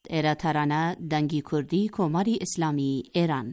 ایراترانه دنگی کردی کماری اسلامی ایران.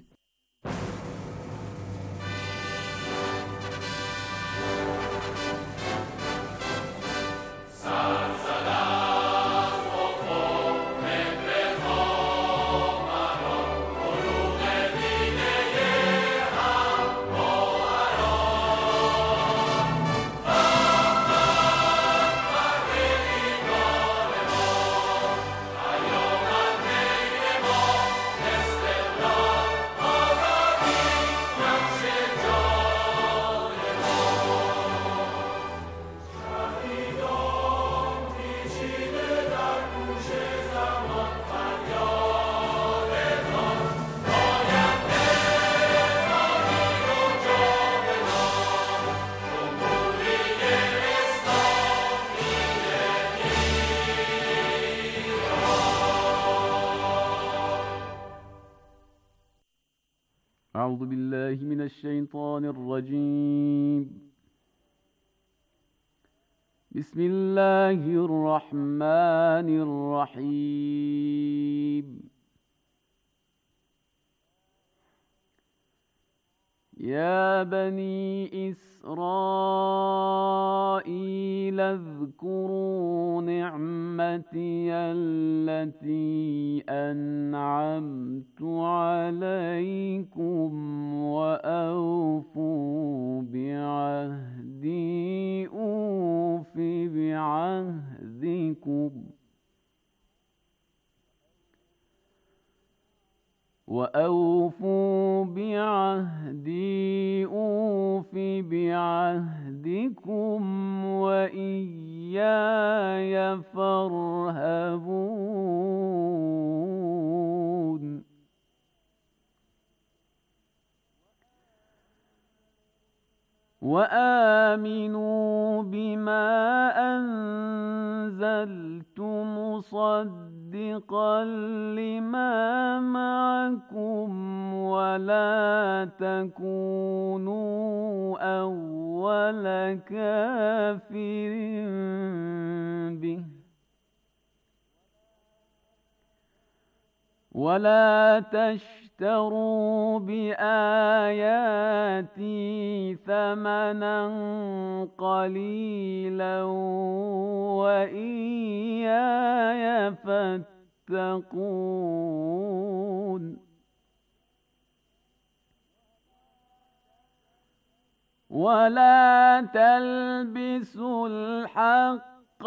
أعوذ بالله من الشيطان الرجيم. بسم الله الرحمن الرحيم. يا بني إسرائيل اذكروا نعمتي التي أنعمت عليكم وأوفوا بعهدي أوف بعهدكم وأوفوا بعهدي أوف بعهدكم وإياي فارهبون. وآمنوا بما أنزلت مصدقا لما معكم ولا تكونوا أول كافر به ولا تشتروا بآياتي ثمنا قليلا وإياي فاتقون. ولا تلبسوا الحق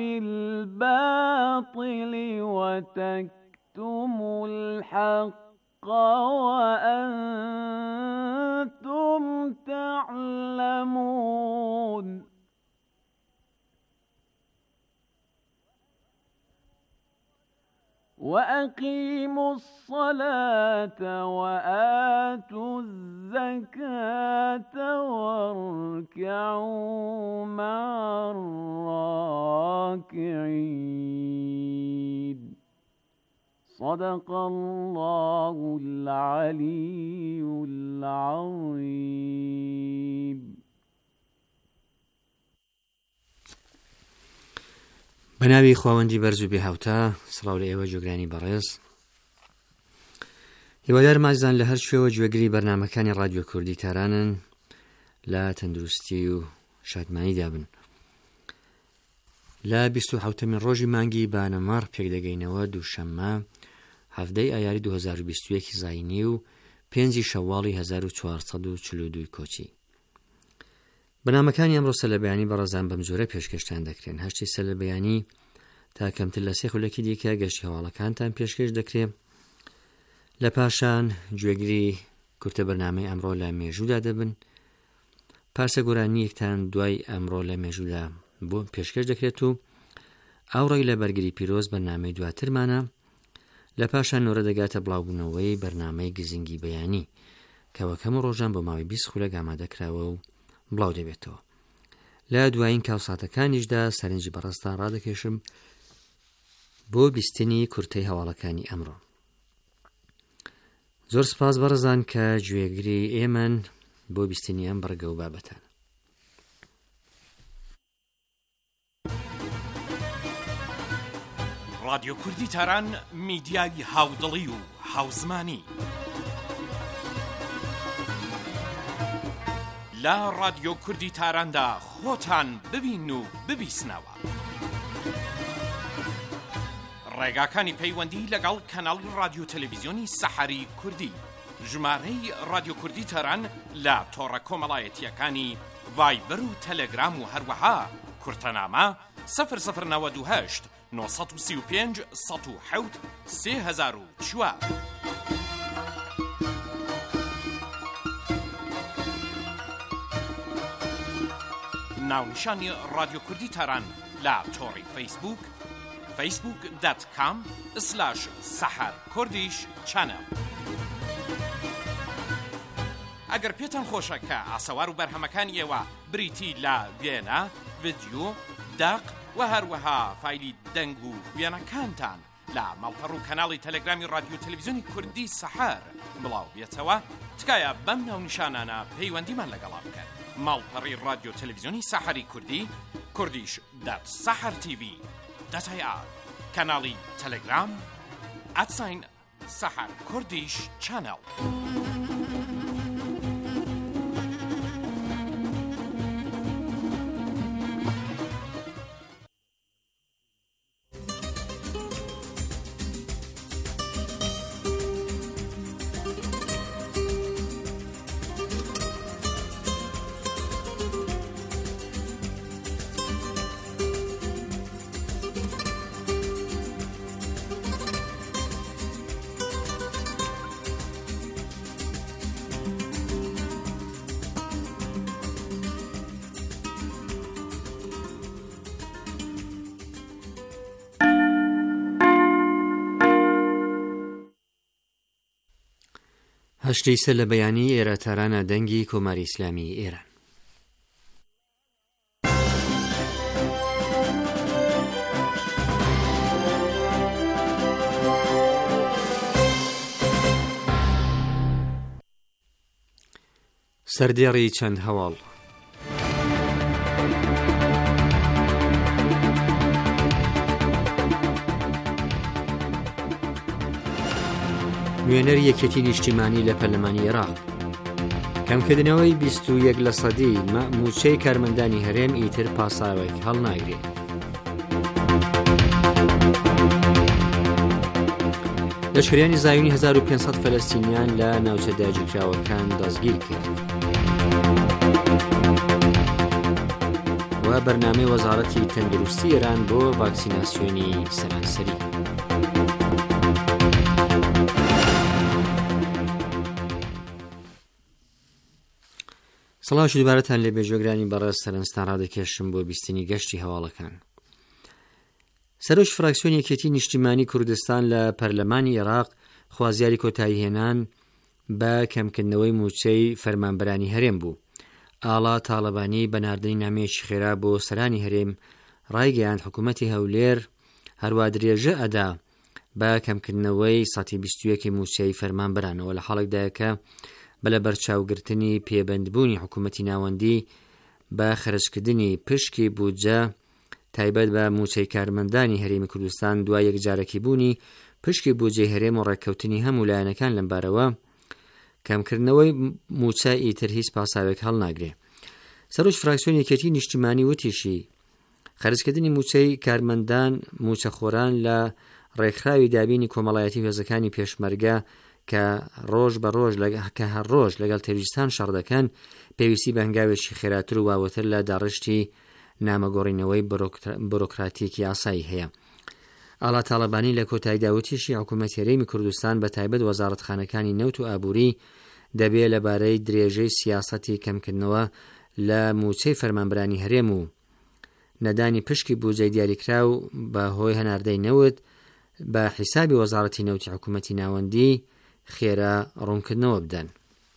بالباطل وتكتموا الحق وأنتم تعلمون. وأقيموا الصلاة وآتوا الزكاة واركعوا مع الراكعين. صدق الله العلي العظيم. بەناوی خواوەندی بەرز و بێهاوتا، سڵاو لە ئێوە جۆگرانی بەڕێز. هیوادارم ئازیزان لە هەر شوێوە گوێگری بەرنامەکانی ڕادیۆ کوردی تارانن، لە تەندروستی و شادمانیدا بن. لە 27مین ڕۆژی مانگی بانەمەڕ پێکدەگەینەوە دووشەممە 17 ئایاری 2021 زاینی و 5 شەواڵی 1442 کۆچی. بەنامەکانی ئەمڕۆ سەلەبەیانی بەڕێزان بەم جۆرە پێشکەشتان دەکرێن. هەشتی سەلەبەیانی تا کەمتر لە 3 خولەکی دیکە گەشتی هەواڵەکانتان پێشکەش دەکرێت. لە پاشان گوێگری کورتە بەرنامەی ئەمڕۆ لە مێژوودا دەبن. پارسە گۆرانیەکتان دوای ئەمڕۆ لە مێژوودا بۆ پێشکەش دەکرێت و ئاوڕێی لە بەرگری پیرۆز بەرنامەی دواترمانە. لە پاشان نۆرە دەگاتە بڵاوبوونەوەی بەرنامەی گزنگی بەیانی کەوەکەم ڕۆژان بۆ ماوەی 20 خولەک ئامادەکراوە و بڵاو دەبێتەوە. لە دوایین کاوساتەکانیشدا سەرنجی بەڕێزتان ڕادەکێشم بۆ بیستنی کورتەی هەواڵەکانی ئەمڕۆ. زۆر سپاس بەڕێزان کە گوێگری ئێمەن بۆ بیستنی ئەم بەڕگە و بابەتان. رادیۆ کوردی تاران میدیای هاودڵی و هاوزمانی لە رادیۆ کوردی تاراندا خۆتان ببین و ببیسنەوە. ڕێگاکانی پەیوەندی لەگەڵ کەناڵی رادیۆ تەلەڤیزیۆنی سەحەری کوردی، ژمارەی رادیۆ کوردی تاران لە تۆڕە کۆمەڵایەتیەکانی ڤایبەر و تەلەگرام و هەروەها کورتەنامە 0098 935 107 3004. ناونیشانی رادیۆ کوردی تاران لە تۆڕی فەیسبوک facebook.com/saharkurdish channel. ئەگەر پێتان خۆشە کە ئاسەوار و بەرهەمەکانی ئێوە بریتی لە وێنە، ڤیدیۆ، داق و هەروەها فایلی دەنگ و وێنەکانتان لە ماڵپەڕ و کەناڵی تەلەگرامی رادیۆ تەلەڤیزیۆنی کوردی سەحەر بڵاو بێتەوە، تکایە بەم ناونیشانانە پەیوەندیمان لەگەڵا بکەن. ماڵپەڕی رادیۆ تەلەڤیزیۆنی سەحەری کوردی kurdish.sahartv.ir، کەناڵی تەلەگرام @saharkurdish channel. هەشتەی سەر لە بەیانی ئێرەتارانە دەنگی کۆماری ئیسلامی ئێران. سەردێڕی چەند هەواڵ. نوێنەری یەکێتی نیشتیمانی لە پەرلەمانی عێراق، کەمکردنەوەی 21% موچەی کارمەندانی هەرێم ئیتر پاساوێک هەڵناگرێت. لەشکریانی زایونی 1500 فەلەستینیان لە ناوچە داگیرکراوەکان دەستگیر کرد. و بەرنامەی وەزارەتی تەندروستی ئێران بۆ ڤاکسیناسیۆنی سەرانسەری. سەڵاو دووبارەتان لێ بێژۆگرانی بەڕێز سەرنجتان ڕادەکێشم بۆ بیستنی گەشتی هەواڵەکان. سەرۆژ فراکسیۆنی یەکێتی نیشتیمانی کوردستان لە پەرلەمانی عێراق خوازیاری کۆتایی هێنان بە کەمکردنەوەی موچەی فەرمانبەرانی هەرێم بوو. ئاڵا تاڵەبانی بەناردنی نامەیەکی خێرا بۆ سەرانی هەرێم ڕایگەیاند حکوومەتی هەولێر هەروە درێژە ئەدا بە کەمکردنەوەی 21 موچەی فەرمانبەرانەوە لە حاڵێکدایە کە بە لە بەرچاوگرتنی پێبەندبوونی حکوومەتی ناوەندی بە خەرجکردنی پشکی بودجە تایبەت بە موچەی کارمەندانی هەرێمی کوردستان دوای یەکجارەکی بوونی پشکی بودجەی هەرێم و ڕێککەوتنی هەموو لایەنەکان لەم بارەوە کەمکردنەوەی موچە ئیتر هیچ پاساوێک هەڵناگرێ. سەرۆژ فراکسیۆنی یەکێتی نیشتیمانی وتیشی خەرجکردنی موچەی کارمەندان موچەخۆران لە ڕێکخراوی دابینی کۆمەڵایەتی هێزەکانی پێشمەرگە کە هەر ڕۆژ لەگەڵ تەروریستان شەڕ دەکەن پێویستی بە هەنگاوێکی خێراتر و واوەتر لە داڕشتی نامەگۆڕینەوەی بۆرۆکراتیکی ئاسایی هەیە. ئاڵا تاڵەبانی لە کۆتایی داوتیشی حکوومەتی هەرێمی کوردستان بە تایبەت وەزارەتخانەکانی نەوت و ئابووری دەبێت لەبارەی درێژەی سیاسەتی کەمکردنەوە لە موچەی فەرمانبەرانی هەرێم و نەدانی پشکی بودجەی دیاریکرا و بە هۆی هەناردەی نەوت بە حیسابی وەزارەتی نەوتی حکوومەتی ناوەندی خێرا ڕوونکردنەوە بدەن.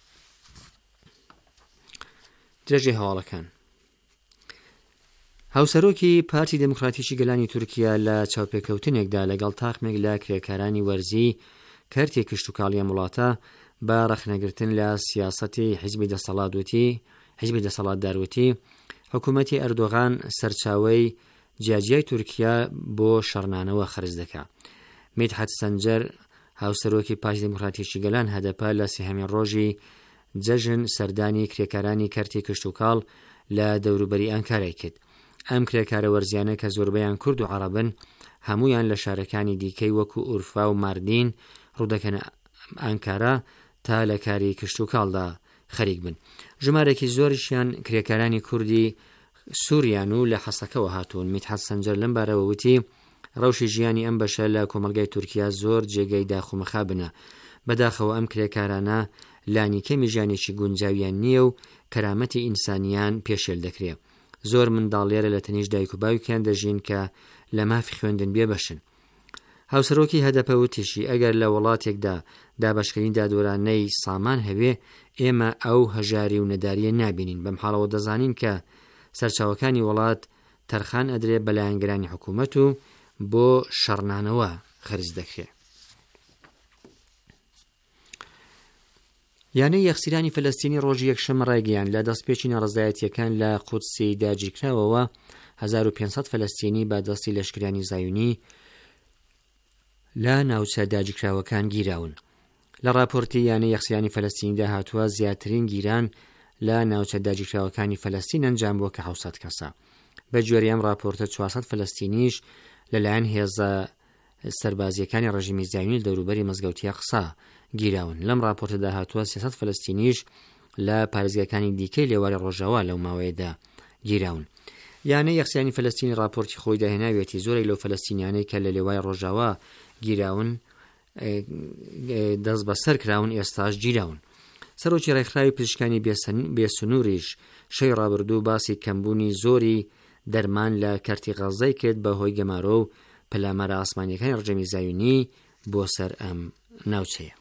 درێژەی هەواڵەکان. هاوسەرۆکی پارتی دموکراتیکی گەلانی تورکیا لە چاوپێکەوتنێکدا لەگەڵ تاقمێک لە کرێکارانی وەرزی کارتی کشت و کاڵیە وڵاتە بە ڕەخنەگرتن لە سیاسەتی حیزبی دەسەڵاتداروتی حکوومەتی ئەردۆغان سەرچاوەی جیاجیای تورکیا بۆ شەڕنانەوە خرج دەکات. میدحەت سەنجەر هاوسەرۆکی پاش دموکراتیەکی گەلان هەدەپە لە سێهەمین ڕۆژی جەژن سەردانی کرێکارانی کەرتی کشتوکاڵ لە دەوروبەری ئەنکارای کرد. ئەم کرێکارە وەرزیانە کە زۆربەیان کورد و عەرەبن هەمویان لە شارەکانی دیکەی وەکو ئورفا و ماردین ڕوودەکەن ئەنکارا تا لە کاری کشتوکاڵدا خەریک بن. ژمارێکی زۆریشیان کرێکارانی کوردی سووریان و لە حەسەکەوە هاتوون. میدحەت سەنجەر لەم بارەوە وتی ڕەوشی ژیانی ئەم بەشە لە کۆمەلگای تورکیا زۆر جێگەی داخومەخابنە. بەداخەوە ئەم کرێکارانە لانی کەمی ژیانێکی گونجاویان نییە و کەرامەتی ئینسانیان پێشێل دەکرێت. زۆر منداڵێرە لە تەنیش دایک و باوکیان دەژین کە لە مافی خوێندن بێ بەشن. هاوسەرۆکی هەدەپە وتیشی ئەگەر لە وڵاتێکدا دابەشکردنی دادوەرانەی سامان هەبێ ئێمە ئەو هەژاری و نەداریە نابینین. بەم حاڵەوە دەزانین کە سەرچاوەکانی وڵات تەرخان ئەدرێ بەلایەنگرانی حکوومەت و بۆ شەڕنانەوە خرج دەکرێت. یانەی یەخسیرانی فەلەستینی ڕۆژی یەکشەممە ڕایگەیان لە دەستپێکی ناڕزایەتیەکان لە قودسی داگیرکراوەوە 1500 فەلەستینی بە دەستی لەشکریانی زایونی لە ناوچە داگیرکراوەکان گیراون. لە راپۆرتی یانەی یەخسیرانی فەلەستینیدا هاتووە زیاترین گیران لە ناوچە داگیرکراوەکانی فەلەستین ئەنجام بووە کە 700 کەسە. بە گوێرەی ئەم راپۆرتە 400 فەلەستینیش لەلایەن هێزە سەربازیەکانی ڕژیمی زایونی لە دەوروبەری مەزگەوتی ئەقسا گیراون. لەم راپۆرتەدا هاتووە 300 فەلەستینیش لە پارێزگاکانی دیکەی لێواری ڕۆژاوا لەو ماوەیەدا گیراون. یانەی یەخسیرانی فەلەستینی راپۆرتی خۆی داهێناوێتی زۆرێک لەو فەلەستینیانەی کە لە لێوای ڕۆژاوا گیراون دەست بەسەر کراون ئێستاش گیراون. سەرۆکی ڕێکخراوی پزیشکانی بێسنووریش شەوی ڕابردوو باسی کەمبوونی زۆری دەرمان لە کەرتی غەزای کرد بەهۆی گەمارۆ و پەلامارە ئاسمانیەکانی ڕەجەمی زایونی بۆ سەر ئەم ناوچەیە.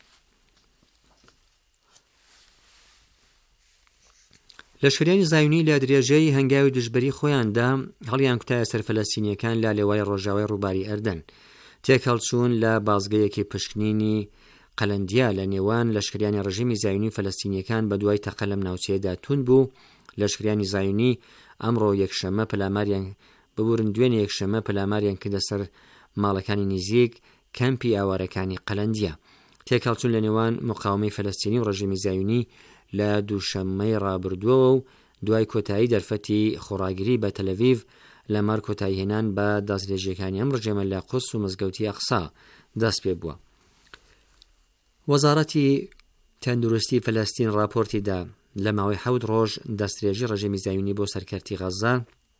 لەشکریانی زایونی لە درێژەی هەنگاوی دژبەری خۆیاندا هەڵیان کوتایە سەر فەلەستینیەکان لە لێوای ڕۆژاوای ڕووباری ئەردەن. تێکەڵچوون لە بازگەیەکی پشکنینی قەلەندیا لە نێوان لەشکریانی ڕژیمی زایونی فەلەستینیەکان بە دوای تەقە لەم ناوچەیەدا تون بوو. لەشکریانی زایونی ئەمڕۆ یەکشەممە پەلاماریان ببورن دوێنێ یەکشەممە پەلاماریان کردە سەر ماڵەکانی نزیک کەمپی ئاوارەکانی قەلەندیا. تێکەڵچوون لە نێوان مقاومەی فەلەستینی و ڕژیمی زایونی لە دووشەممەی ڕابردووەوە و دوای کۆتایی دەرفەتی خۆڕاگیری بە تەلەڤیڤ لەمەڕ کۆتایی هێنان بە دەستدرێژیەکانی ئەم ڕژێمە لە قودس و مزگەوتی ئەقسا دەست پێ بووە. وەزارەتی تەندروستی فەلەستین راپۆرتیدا لە ماوەی 7 ڕۆژ دەستدرێژی ڕژێمی زایونی بۆ سەرکەرتی غەزا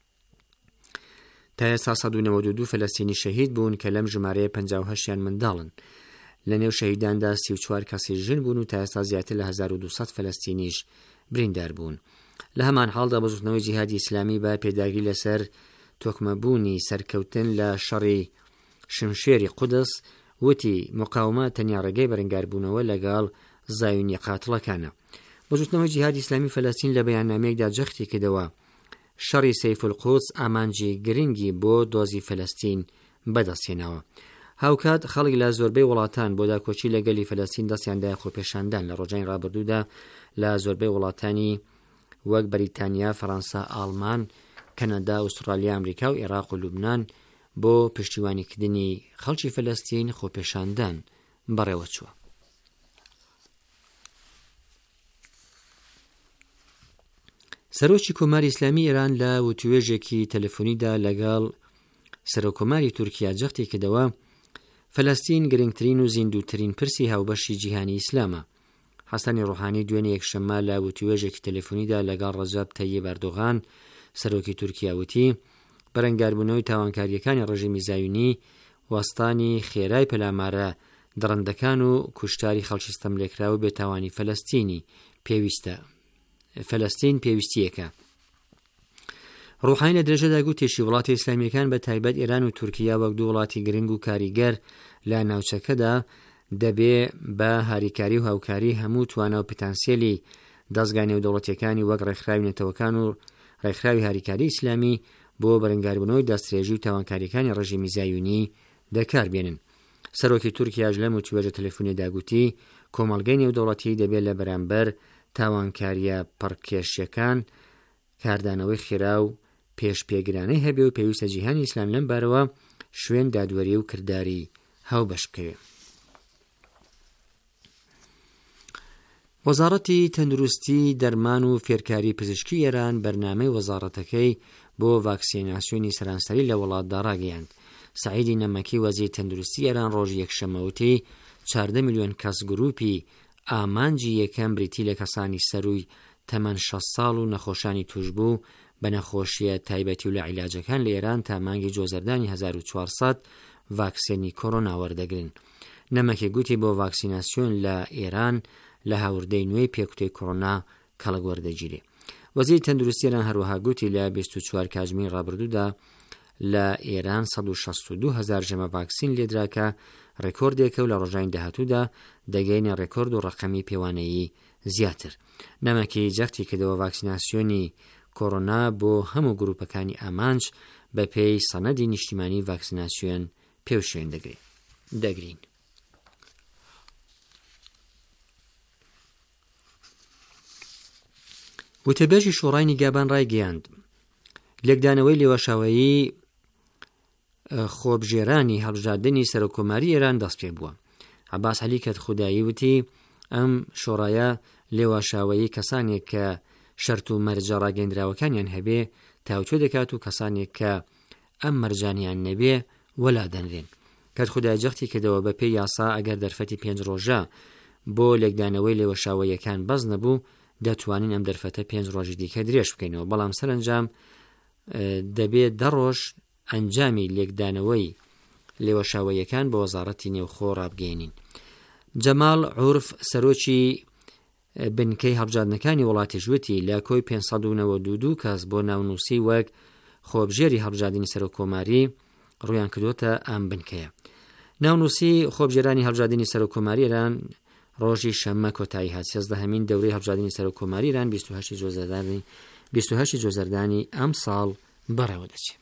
تا ئێستا 192 فەلەستینی شەهید بوون کە لەم ژمارەیە 58یان منداڵن. لە نێو شەهیداندا 34 کەسی ژن بوون و تا ئێستا زیاتر لە 1200 فەلەستینیش بریندار بوون. لە هەمان حاڵدا بەزوتنەوەی جیهادی ئیسلامی بە پێداگیری لەسەر تۆکمەبوونی سەرکەوتن لە شەڕی شمشێری قودس وتی مقاومە تەنیا ڕێگەی بەرەنگاربوونەوە لەگەڵ زایونی قاتڵەکانە. بەزوتنەوەی جیهادی ئیسلامی فەلەستین لە بەیاننامەیەکدا جەختی کردەوە شەڕی سەیف القودس ئامانجی گرنگی بۆ دۆزی فەلەستین بەدەستهێناوە. هاوکات خەڵک لە زۆربەی وڵاتان بۆ داکۆچی لەگەلی فەلەستین دەستیاندای خۆپێشاندان لە ڕۆژانی ڕابردوودا لە زۆربەی وڵاتانی وەک بەریتانیا، فەڕەنسا، ئاڵمان، کەنەدا، ئوسترالیا، ئەمریکا و عێراق و لوبنان بۆ پشتیوانیکردنی خەڵکی فەلەستین خۆپێشاندان بەڕێوە چووە. سەرۆکی کۆماری ئیسلامی ئێران لە وتوێژێکی تەلەفۆنیدا لەگەڵ سەرۆکۆماری تورکیا جەختی کردەوە فەلەستین گرنگترین و زیندووترین پرسی هاوبەشی جیهانی ئیسلامە. حەسەنی ڕۆحانی دوێنێ یەکشەممە لە وتوێژێکی تەلەفۆنیدا لەگەڵ ڕەجەب تەییب ئەردۆغان سەرۆکی تورکیا وتی بەرەنگاربوونەوەی تاوانکاریەکانی ڕژیمی زایونی وەستانی خێرای پەلامارە دڕندەکان و کوشتاری خەڵکی ستەملێکراوە بێتاوانی فەلەستین پێویستیەکە. ڕۆحانی لە درێژەدا گوتێشی وڵاتی ئیسلامیەکان بە تایبەت ئێران و تورکیا وەک دوو وڵاتی گرنگ و کاریگەر لە ناوچەکەدا دەبێ بە هاریکاری و هاوکاری هەموو توانە و پتانسیێلی دەستگای نێودەوڵەتیەکانی وەک ڕێکخراوی نەتەوەکان و ڕێکخراوی هاریکاری ئیسلامی بۆ بەرەنگاربوونەوەی دەستدرێژی و تاوانکاریەکانی ڕژیمی زایونی دەکاربێنن. سەرۆکی تورکیاش لەم وتوێژە تەلەفۆنیدا گوتی کۆمەڵگەی نێودەوڵەتی دەبێت لە بەرامبەر تاوانکاریە پڕکێشیەکان کاردانەوەی خێرا و پێش پێگرانەی هەبێ و پێویستە جیهانی ئیسلام لەم بارەوە شوێن دادوەری و کردداری هاو بەش بکەوێت. وەزارەتی تەندروستی دەرمان و فێرکاری پزیشکی ئێران بەرنامەی وەزارەتەکەی بۆ ڤاکسیناسیۆنی سەرانسەری لە وڵاتدا ڕاگەیاند. سعیدی نەمەکی وەزیری تەندروستی ئێران ڕۆژی یەکشەمەوتی 14 میلیۆن کەس گروپی ئامانجی یەکەم بریتی لە کەسانی سەرووی تەمەن 6 ساڵ و نەخۆشانی توشبوو بە نەخۆشیە تایبەتی و لە عیلاجەکان لە ئێران تا مانگی جۆزەردانی 1400 ڤاکسینی کۆڕۆنا وەردەگرن. نەمەکی گوتی بۆ ڤاکسیناسیۆن لە ئێران لە هاوردەی نوێی پێکوتەی کۆڕۆنا کەڵک وەردەگیرێ. وەزیری تەندروستی ئێران هەروەها گوتی لە 24 کاتژمێری ڕابردوودا لە ئێران 162,000 ژەمە ڤاکسین لێدراکە، ڕێکۆردێکە و لە ڕۆژانی داهاتوودا دەگەینە ڕێکۆرد و ڕقەمی پێوانەیی زیاتر. نەمەکی جەختی کردەوە ڤاکسیناسیۆنی کۆڕۆنا بۆ هەموو گروپەکانی ئامانج بە پێی سەنەدی نیشتیمانی ڤاکسیناسیۆن پێوشێن دەگرین. وتەبێژی شۆڕای نیگابان ڕایگەیاند لێکدانەوەی لێوەشاوایی خۆبژێرانی هەڵبژاردننی سەرۆکۆماری ئێران دەست پێ بووە. عەباس عەلی کەتخودایی وتی ئەم شۆڕایە لێوەشاوایی کەسانێک کە شەرت و مەرجە ڕاگەیەندراوەکانیان هەبێ تاوتوێ دەکات و کەسانێک کە ئەم مەرجانیان نەبێ وەلا دەنرێن. کەتخودای جەختی کردەوە بە پێی یاسا ئەگەر دەرفەتی 5 ڕۆژە بۆ لێکدانەوەی لێوەشاوەیەکان بەز نەبوو دەتوانین ئەم دەرفەتە 5 ڕۆژی دیکە درێژ بکەینەوە، بەڵام سەرنجام دەبێت 10 ڕۆژ ئەنجامی لێکدانەوەی لێوەشاوەیەکان بە وەزارەتی نێوخۆ ڕابگەێنین. جەمال عورف سەرۆکی بنکەی هەڵبژاردنەکانی وڵاتی ژووتی لە کۆی 592 کەس بۆ ناونووسی وەک خۆبژێری هەڵبژاردننی سەرۆکۆماری ڕویان کردوتە ئەم بنکەیە. ناونووسی خۆبژێرانی هەڵبژاردننی سەرۆکۆماری ئێران ڕۆژی شەممە کۆتایی هات 13هەمین دەورەی هەڵبژاردننی سەرۆکۆماری ئێران 28 جۆزەردانی ئەم ساڵ بەڕێوە دەچێت.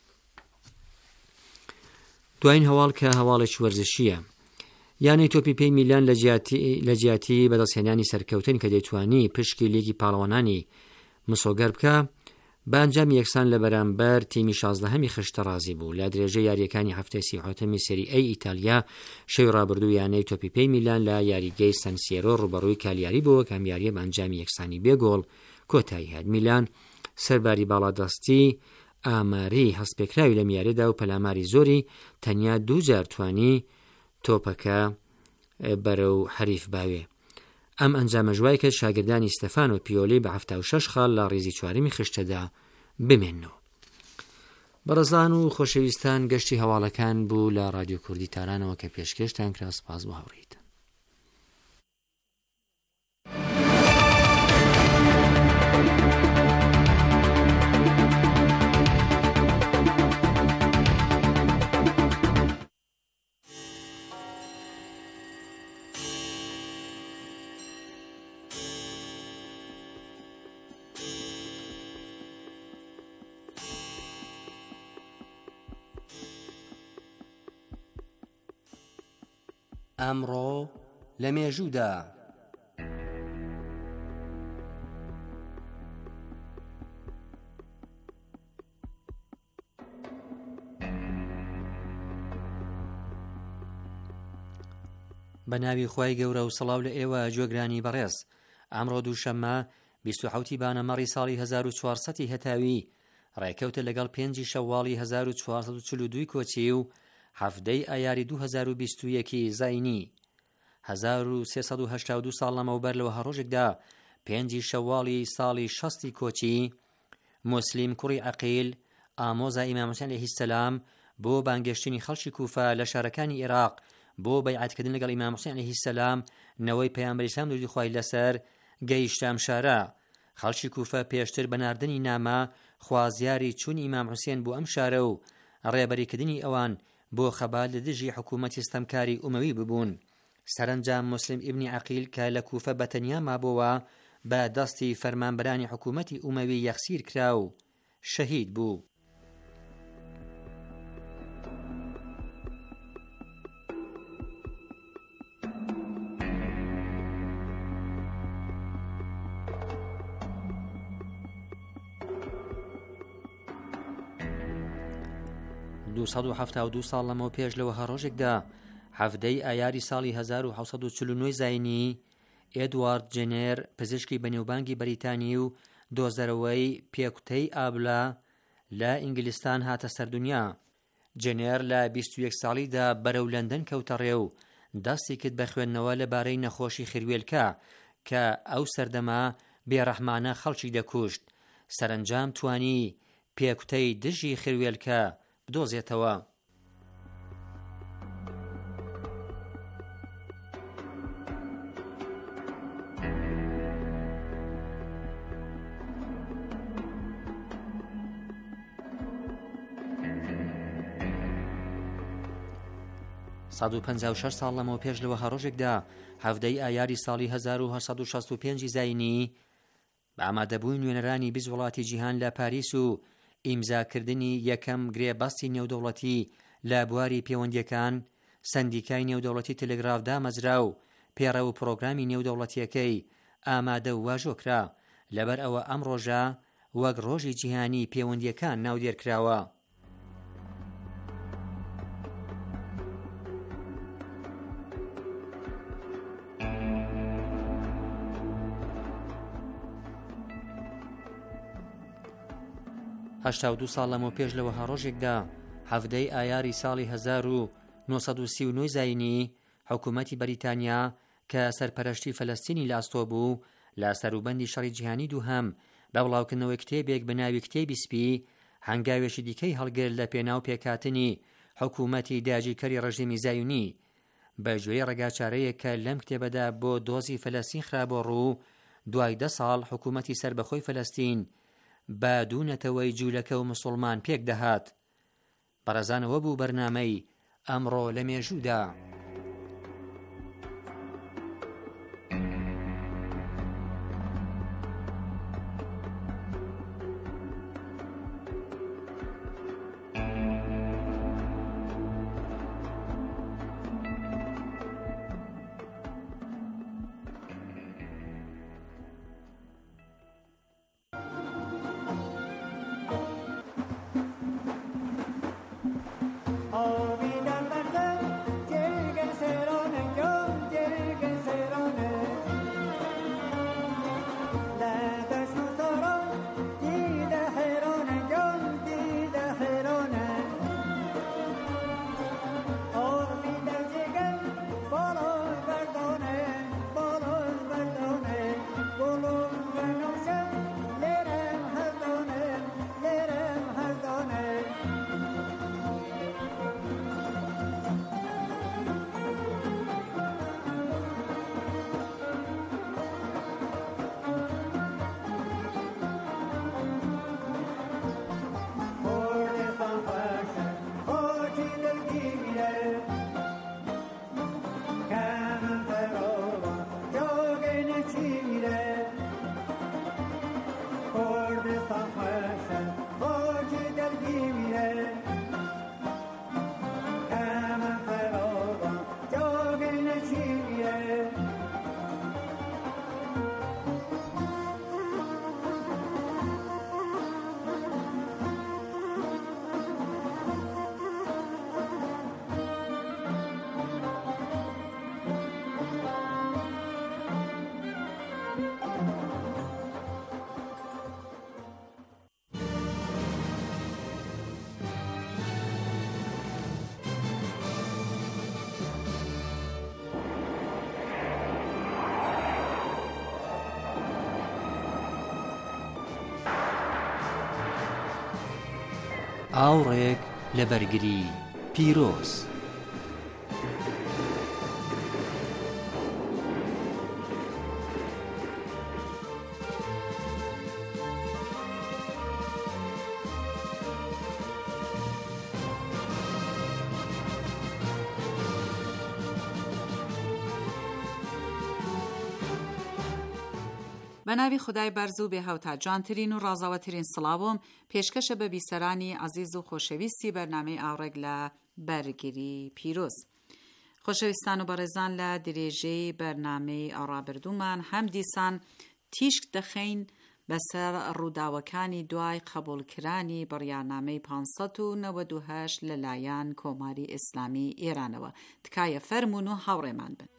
دوایین هەواڵ کە هەواڵێکی وەرزشیە، یانەی تۆپی پێی میلان لە جیاتی بەدەستهێنانی سەرکەوتن کە دەیتوانی پشکی لیگی پاڵەوانانی مسۆگەر بکە بە ئەنجامی یەکسان لە بەرامبەر تیمی 16هەمی خشتە ڕازی بوو. لە درێژەی یاریەکانی هەفتەی 37هەمی سێری ئەی ئیتالیا شەوی ڕابردوو یانەی تۆپی پێی میلان لە یاریگەی سەنسیێرۆ ڕوبەڕووی کالیاری بووە کە یاریە بە ئەنجامی یەکسانی بێگۆڵ کۆتایی هات. میلان سەرباری باڵادەستی ئاماری هەستپێکراوی لە میارێدا و پەلاماری زۆری تەنیا 2 جار توانی تۆپەکە بەرەو حەریف باوێ. ئەم ئەنجامە ژوای کە شاگردانی ستەفانۆ پیۆلی بە 76 خاڵ لە ڕێزی چوارمی خشتەدا بمێنەوە. بەڕێزان و خۆشەویستان، گەشتی هەواڵەکان بوو لە رادیۆ کوردی تارانەوە کە پێشکەشتان کرا. سپاس بۆ هاوڕێیت. ئەمڕۆ لە مێژوودا بە ناوی خوای گەورە و سەڵاو لە ئێوە گوێگرانی بەڕێز. ئەمڕۆ دووشەممە 27 بانەمەڕی ساڵی 1400 هەتاوی ڕێکەوتە لەگەڵ 5 شەواڵی 1442 کۆچی و هەفتەی ئایاری 2021 زاینی 1382 ساڵ لەمەوبەر لەوە هەڕۆژێکدا 5 شەواڵی ساڵی 60 کۆچی موسلیم کوڕی عەقیل ئامۆزا ئیمام حوسێن عەلەیهی سەلام بۆ بانگەشتنی خەڵکی کوفە لە شارەکانی عێراق بۆ بەیعەتکردن لەگەڵ ئیمام حوسێن عەلەیهی سەلام نەوەی پەیامبەری ئیسلام درودی خوای لەسەر گەیشتە ئەم شارە. خەڵکی کوفە پێشتر بە ناردنی نامە خوازیاری چوونی ئیمام حوسێن بۆ ئەم شارە و ڕێبەریکردنی ئەوان بۆ خەبات لە دژی حکوومەتی ستەمکاری ئومەوی ببوون. سەرنجام موسلیم ئیبنی عەقیل کە لە کوفە بەتەنیا مابووە بە دەستی فەرمانبەرانی حکوومەتی ئومەوی یەخسیر کرا و شەهید بوو. 272 ساڵ لەمەوە پێش لەوەها ڕۆژێکدا هەفتەی ئایاری ساڵی 1949 زاینی ئێدوارد جێنێر پزیشکی بەنێوبانگی بەریتانی و دۆزەرەوەی پێکوتەی ئابلا لە ئینگلیستان هاتە سەردونیا. جێنێر لە 21 ساڵیدا بەرەو لەندەن کەوتە ڕێ و دەستی کرد بە خوێندنەوە لەبارەی نەخۆشی خروێلکە کە ئەو سەردەما بێڕەحمانە خەڵکی دەکوشت. سەرنجام توانی پێکوتەی دژی خروێلکە بدۆزێتەوە. سەد و 56 ساڵ لەمەوە پێش لەوە هەڕۆژێکدا هەفتەی ئایاری ساڵی 1965 زاینی بە ئامادەبووی نوێنەرانی 20 وڵاتی جیهان لە پاریس و ئیمزاکردنی یەکەم گرێبەستی نێودەوڵەتی لە بواری پەیوەندیەکان سەندیکای نێودەوڵەتی تەلگراف دامەزرا و پێڕەو پرۆگرامی نێودەوڵەتیەکەی ئامادە و واژۆکرا. لەبەر ئەوە ئەم ڕۆژە وەک ڕۆژی جیهانی پەیوەندیەکان ناودێرکراوە. هەشتا و 2 ساڵ لەمەوە پێش لەوە هەڕۆژێکدا هەفتەی ئایاری ساڵی 1939 زاینی حکوومەتی بەریتانیا کە سەرپەرشتی فەلەستینی لاستۆ بوو لە سەروبەندی شەڕی جیهانی دووهەم بە بڵاوکردنەوەی کتێبێک بە ناوی کتێبی سپی هەنگاوێکی دیکەی هەڵگرت لە پێناو پێکهاتنی حکوومەتی داگیرکەری ڕژیمی زایونی بە گوێی ڕێگاچارەیەک کە لەم کتێبەدا بۆ دۆزی فەلەستین خرابۆ ڕوو. دوای 10 ساڵ حکوومەتی سربەخۆی فەلەستین بە دوونەتەوەی جوولەکە و مسلمان پێک دەهات. بەڕێزانەوە بوو بەرنامەی ئەمڕۆ لە مێژوودا. ئاوڕێک لە بەرگری پیرۆز. بە ناوی خودای بەرز و بێهەوتا جوانترین و ڕازاوەترین سڵاوم پێشکەشە بە بیسەرانی عەزیز و خۆشەویستی بەرنامەی ئاوڕێک لە بەرگری پیرۆز. خۆشەویستان و بەڕێزان، لە درێژەی بەرنامەی ئاڕابردوومان هەم دیسان تیشک دەخەین بەسەر ڕووداوەکانی دوای قبولکرانی بڕیارنامەی 598 لەلایەن کۆماری ئیسلامی ئێرانەوە. تکایە فەرموون و هاوڕێمان بن.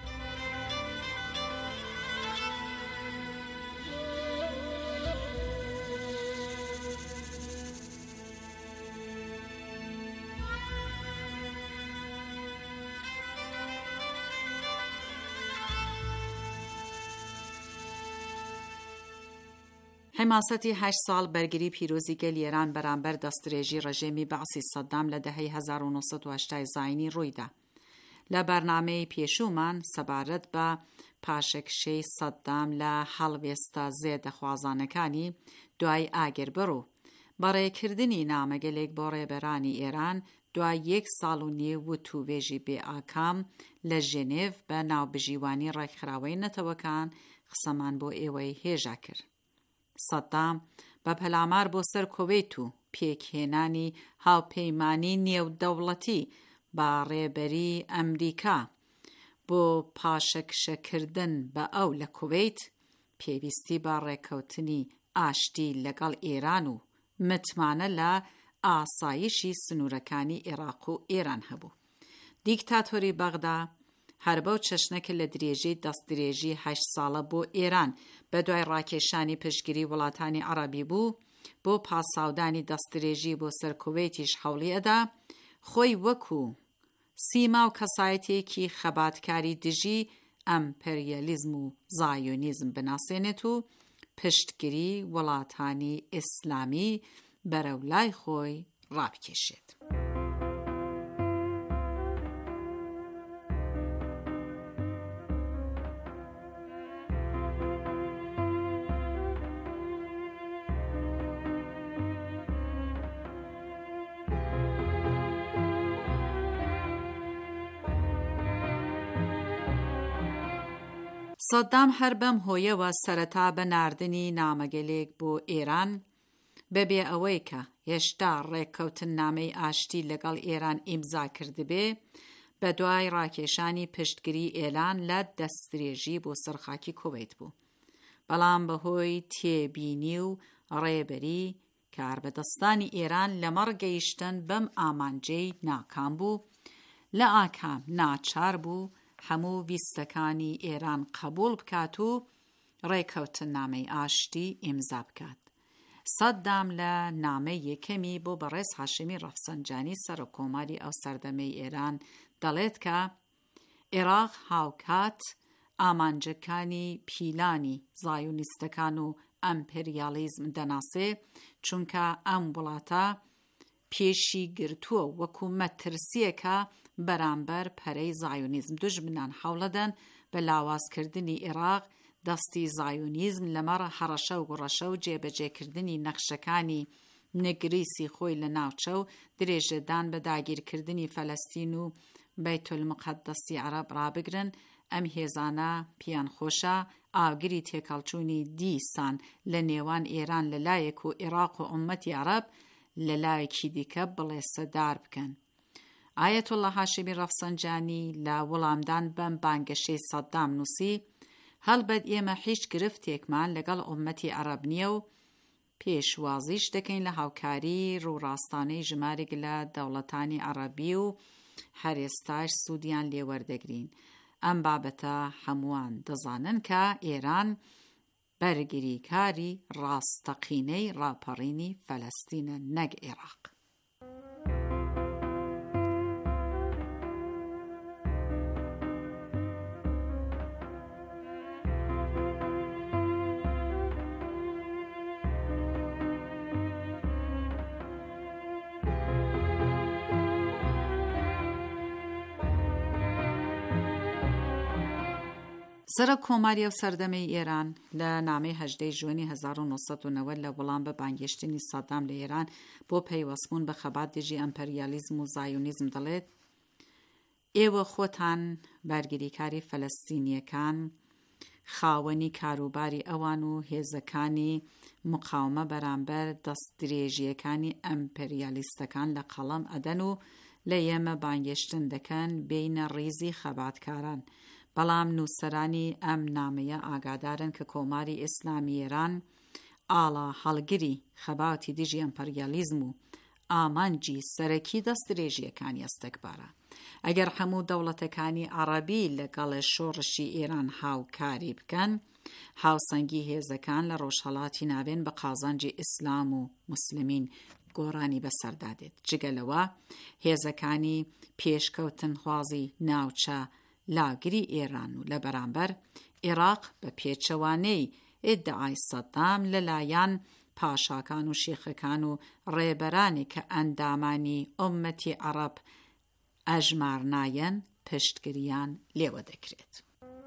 حماسەتی 8 ساڵ بەرگری پیرۆزی گەل ئێران بەرامبەر دەستدرێژی ڕژێمی بەعسی سەدام لە دەهەی 1980 زاینی ڕوویدا. لە بەرنامەی پێشوومان سەبارەت بە پاشەکشەی سەدام لە هەڵوێستە زێدەخوازانەکانی دوای ئاگربڕ و بەڕێکردنی نامەگەلێک بۆ ڕێبەرانی ئێران دوای 1 ساڵ و نیو وتووێژی بێ ئاکام لە ژێنێڤ بە ناوبژیوانی ڕێکخراوەی نەتەوەکان قسەمان بۆ ئێوەی هێژا کرد. سەدام بە پەلامار بۆ سەر کۆوێت و پێکهێنانی هاوپەیمانی نێودەوڵەتی با ڕێبەری ئەمریکا بۆ پاشەکشەکردن بە ئەو لە کوێیت پێویستی بە ڕێکەوتنی ئاشتی لەگەڵ ئێران و متمانە لە ئاسایشی سنوورەکانی عێراق و ئێران هەبوو. دیکتاتۆری بەغدا هەر بەو چەشنەکە لە درێژەی دەستدرێژی 8 ساڵە بۆ ئێران بە دوای ڕاکێشانی پشتگیری وڵاتانی عەرەبی بوو بۆ پاساودانی دەستدرێژی بۆ سەر کوێیتیش هەوڵی ئەدا خۆی وەکو سیما و کەسایەتێکی خەباتکاری دژی ئەمپەریەلیزم و زایۆنیزم بناسێنێت و پشتگیری وڵاتانی ئیسلامی بەرەولای خۆی ڕابکێشێت. سەدام هەر بەم هۆیەوە سەرەتا بە ناردنی نامەگەلێک بۆ ئێران بەبێ ئەوەی کە هێشتا ڕێککەوتن نامەی ئاشتی لەگەڵ ئێران ئیمزا کردبێ بە دوای ڕاکێشانی پشتگیری ئێلان لە دەستدرێژی بۆ سەرخاکی کوێیت بوو. بەڵام بەهۆی تێبینی و ڕێبەری کاربەدەستانی ئێران لەمەڕ گەیشتن بەم ئامانجەی ناکام بوو، لە ئاکام ناچار بوو هەموو ویستەکانی ئێران قبول بکات و ڕێکەوتن نامەی ئاشتی ئیمزا بکات. سەدام لە نامەی یەکەمی بۆ بەڕێز هاشمی ڕەفسەنجانی سەرۆکۆماری ئەو سەردەمەی ئێران دەڵێت کە عێراق هاوکات ئامانجەکانی پیلانی زایۆنیستەکان و ئەمپەریالیزم دەناسێ، چونکە ئەم وڵاتە پێشی گرتووە وەکو مەترسیەکە بەرامبەر پەرەی زایۆنیزم دوژمنان هەوڵەدەن بە لاوازکردنی عێراق دەستی زایۆنیزم لەمەڕ هەڕەشە و گوڕەشە و جێبەجێکردنی نەخشەکانی نگریسی خۆی لە ناوچە و درێژەدان بە داگیرکردنی فەلەستین و بەیتولمقەدەسی عەرەب ڕابگرن. ئەم هێزانە پیان خۆشە ئاگری تێکەڵچوونی دیسان لە نێوان ئێران لەلایەک و عێراق و ئومەتی عەرەب لەلایەکی دیکە بڵێسەدار بکەن. ئایەتوڵڵا هاشمی ڕەفسەنجانی لە وەڵامدان بەم بانگەشەی سەدام نووسی هەڵبەت ئێمە هیچ گرفتێکمان لەگەڵ ئومەتی عەرەب نییە و پێشوازیش دەکەین لە هاوکاری ڕووڕاستانەی ژمارێک لە دەوڵەتانی عەرەبی و هەر ئێستاش سوودیان لێوەردەگرین. ئەم بابەتە هەمووان دەزانن کە ئێران بەرگریکاری ڕاستەقینەی ڕاپەڕینی فەلەستینە نەک عێراق. سەرە کۆماری و سەردەمەی ئێران لە نامەی 18 ژوئنی 1990 لە وەڵام بە بانگێشتنی سەدام لە ئێران بۆ پەیوەستبوون بە خەبات دژی ئەمپەریالیزم و زایۆنیزم دەڵێت ئێوە خۆتان بەرگریکاری فەلەستینیەکان، خاوەنی کاروباری ئەوان و هێزەکانی مقاومە بەرامبەر دەستدرێژیەکانی ئەمپەریالیستەکان لە قەڵەم ئەدەن و لە ئێمە بانگێشتن دەکەن بینە ڕیزی خەباتکاران بەڵام نووسەرانی ئەم نامەیە ئاگادارن کە کۆماری ئیسلامی ئێران ئاڵا هەڵگری خەباتی دژی ئەمپەریالیزم و ئامانجی سەرەکی دەستدرێژیەکانی ئەستەکبارە. ئەگەر هەموو دەوڵەتەکانی عەرەبی لەگەڵ شۆڕشی ئێران هاوکاری بکەن، هاوسەنگی هێزەکان لە ڕۆژهەڵاتی ناوێن بە قازانجی ئیسلام و موسلمین گۆڕانی بەسەردادێت. جگەلەوە هێزەکانی پێشکەوتن خوازی ناوچە لاگری ئێران و لە بەرامبەر عێراق بە پێچەوانەی ئیدعای سەدام لەلایەن پاشاکان و شێخەکان و ڕێبەرانی کە ئەندامانی ئومەتی عەرەب ئەژمار نایەن پشتگیریان لێوە دەکرێت.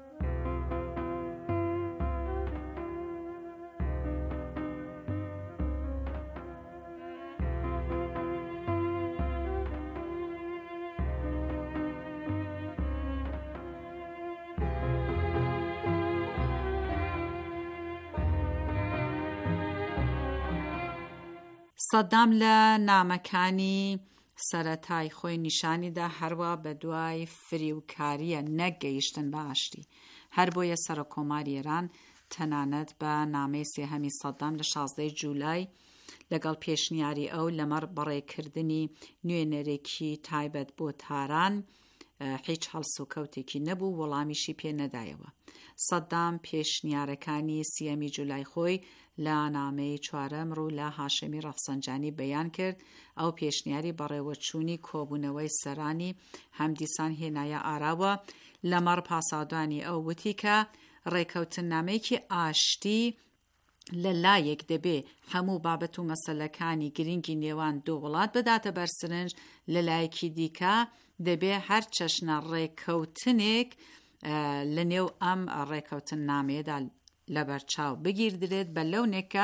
سەدام لە نامەکانی سەرەتای خۆی نیشانیدا هەروە بە دوای فریوکاریە نەگەیشتن بە ئاشتی. هەر بۆیە سەرۆکۆماری ئێران تەنانەت بە نامەی سێهەمی سەدام لە 16 جوولای لەگەڵ پێشنیاری ئەو لەمەڕ بەڕێکردنی نوێنەرێکی تایبەت بۆ تاران هیچ هەڵسوکەوتێکی نەبوو، وەڵامیشی پێ نەدایەوە. سەدام پێشنیارەکانی 30 جوولای خۆی لە نامەی 4 ڕوو لە هاشمی ڕەفسەنجانی بەیان کرد. ئەو پێشنیاری بەڕێوەچوونی کۆبوونەوەی سەرانی هەمدیسان هێنایە ئاراوە. لەمەڕ پاسادوانی ئەو وتی کە ڕێکەوتن نامەیەکی ئاشتی لە لایەک دەبێ هەموو بابەت و مەسەلەکانی گرنگی نێوان دوو وڵات بداتە بەرسرنج، لە لایەکی دیکە دەبێ هەر چەشنە ڕێکەوتنێک لە نێو ئەم ڕێکەوتن نامەیەدا لەبەرچاو بگیردرێت بە لەونێکە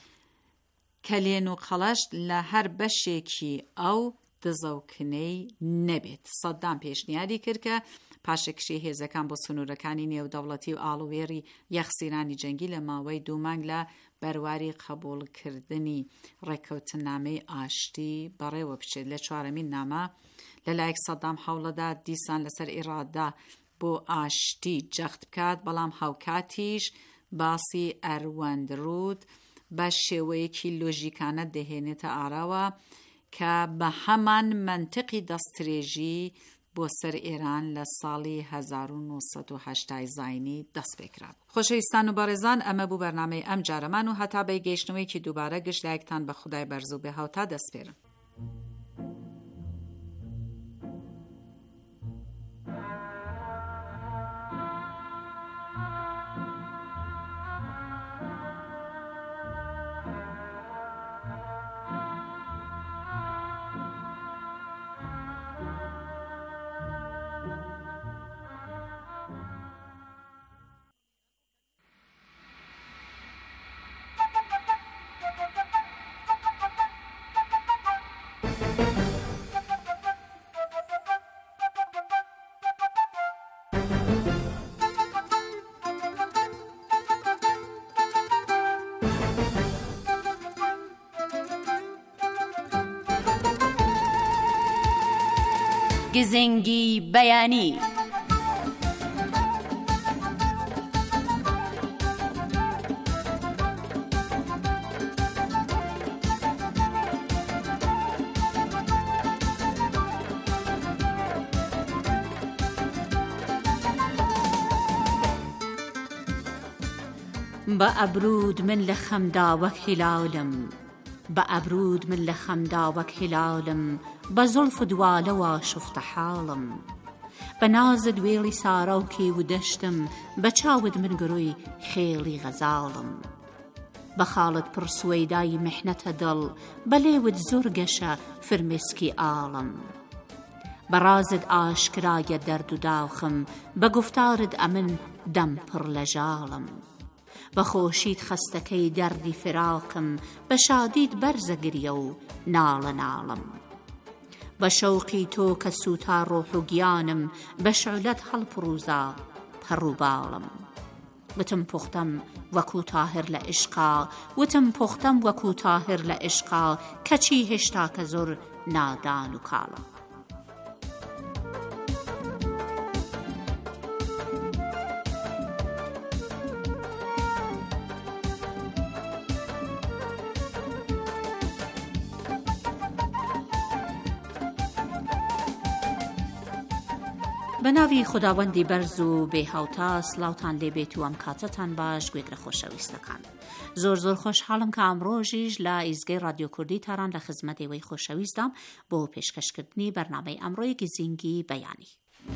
کەلێن و خەڵەشت لە هەر بەشێکی ئەو دزەوکنەی نەبێت. سەدام پێشنیاری کرد کە پاشەکشی هێزەکان بۆ سنوورەکانی نێودەوڵەتی و ئاڵوێری یەخسیرانی جەنگی لە ماوەی 2 مانگ لە بەرواری قبولکردنی ڕێکەوتنامەی ئاشتی بەڕێوە بچێت. لە 4مین نامە لەلایەک سەدام هەوڵەدا دیسان لەسەر ئێرادا بۆ ئاشتی جەخت بکات، بەڵام هاوکاتیش باسی ئەروەندرود بە شێوەیەکی لۆژیکانە دەهێنێتە ئاراوە کە بە هەمان منتقی دەستدرێژی بۆ سەر ئێران لە ساڵی 1980 زاینی دەست پێکرا. خۆشەویستان و بەڕێزان، ئەمە بوو بەرنامەی ئەم جارەمان و هەتا بە گەیشتنەوەیکی دووبارە گشتایەکتان بە خودای بەرز و بێ هاوتا دەست پێرم. گزنگی بەیانی. بە ئەبرود من لە خەمدا وەک هیلالم، بە ئەبرود من لە خەمدا وەک هیلالم، بە زولف دوالەوە شفتە حاڵم، بە نازت وێڵی ساڕەوکی و دەشتم، بە چاوت من گڕووی خێڵی غەزاڵم، بە خاڵت پڕ سوەیدای محنەتە دڵ، بە لێوت زۆر گەشە فرمێسکی ئاڵم، بە رازت ئاشکرایە دەرد و داوخم، بە گفتارت ئەمن دەم پڕ لە ژاڵم، بە خۆشیت خەستەکەی دەردی فراقم، بە شادیت بەرزە گریە و ناڵە ناڵم، بە شەوقی تۆ کە سوتا ڕۆح و گیانم، بە شعلەت هەڵپڕووزا پەڕوو باڵم، وتم پوختەم وەکو تاهر لە عشقا، وتم پوختەم وەکو تاهر لە عشقا، کەچی هێشتا کە زۆر نادان و کاڵم. بەناوی خوداوەندی بەرز و بێهاوتا سڵاوتان لێبێت و ئەم کاتەتان باش گوێگرە خۆشەویستەکان. زۆر خۆشحاڵم کە ئەمڕۆژیش لە ئیزگەی رادیۆ کوردی تاران لە خزمەتێوەی خۆشەویستدام بۆ پێشکەشکردنی بەرنامەی ئەمڕۆیەکی زینگی بەیانی.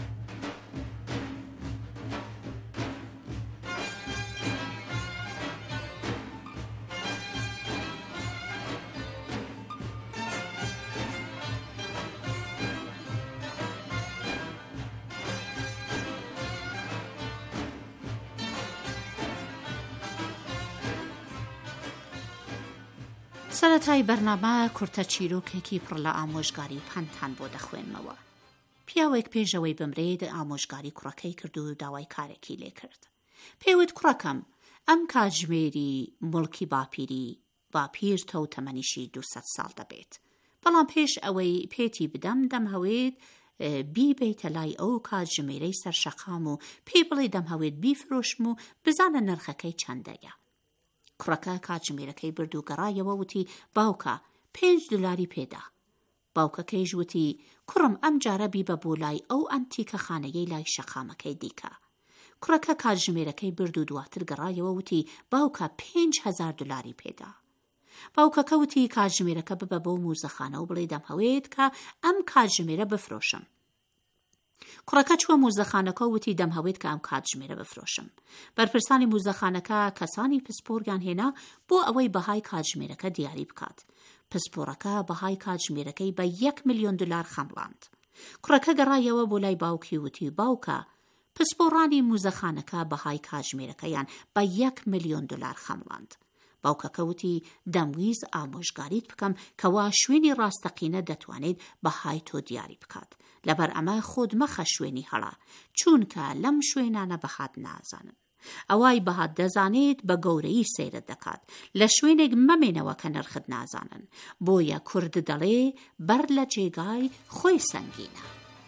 سەرەتای بەرنامە کورتە چیرۆکێکی پڕ لە ئامۆژگاری و پەنتان بۆ دەخوێنمەوە. پیاوێک پێشەوەی بمرێت ئامۆژگاری کوڕەکەی کرد و داوای کارێکی لێ کرد. پێوت کوڕەکەم ئەم کاتژمێری مڵکی باپیر تۆ تەمەنیشی 200 ساڵ دەبێت. بەڵام پێش ئەوەی پێتی بدەم دەمهەوێت بیبیتە لای ئەو کاتژمێرەی سەرشەقام و پێی بڵێ دەمهەوێت بیفرۆشم و بزانە نرخەکەی چەندەیە. کوڕەکە کاتژمێرەکەی برد و گەڕایەوە وتی باوکە $5 پێدا. باوکەکەیش وتی کوڕم ئەم جارە بیبە بۆ لای ئەو ئەنتیکە خانەیەی لای شەقامەکەی دیکە. کوڕەکە کاتژمێرەکەی برد و دواتر گەڕایەوە وتی باوکە $5,000 پێدا. باوکەکە وتی کاتژمێرەکە ببە بۆ موزەخانە و بڵێ دەمهەوێت کە ئەم کاتژمێرە بفرۆشم. کوڕەکە چووە موزەخانەکە و وتی دەمهەوێت کە ئەم کاتژمێرە بفرۆشم. بەرپرسانی موزەخانەکە کەسانی پسپۆریان هێنا بۆ ئەوەی بەهای کاتژمێرەکە دیاری بکات. پسپۆرەکە بەهای کاتژمێرەکەی بە $1 ملیۆن خەمڵاند. کوڕەکە گەڕایەوە بۆ لای باوکی وتی باوکە پسپۆڕانی موزەخانەکە بەهای کاتژمێرەکەیان بە $1 ملیۆن خەمڵاند. باوکەکە وتی دەمویست ئامۆژگاریت بکەم کەوا شوێنی ڕاستەقینە دەتوانێت بەهای تۆ دیاری بکات. لەبەر ئەمە خۆت مەخە شوێنی هەڵا چونکە لەم شوێنانە بەهات نازانن. ئەوای بەهات دەزانێت بە گەورەی سەیرت دەکات. لە شوێنێک مەمێنەوە کە نرخت نازانن. بۆیە کورد دەڵێ بەر لە جێگای خۆی سەنگینە.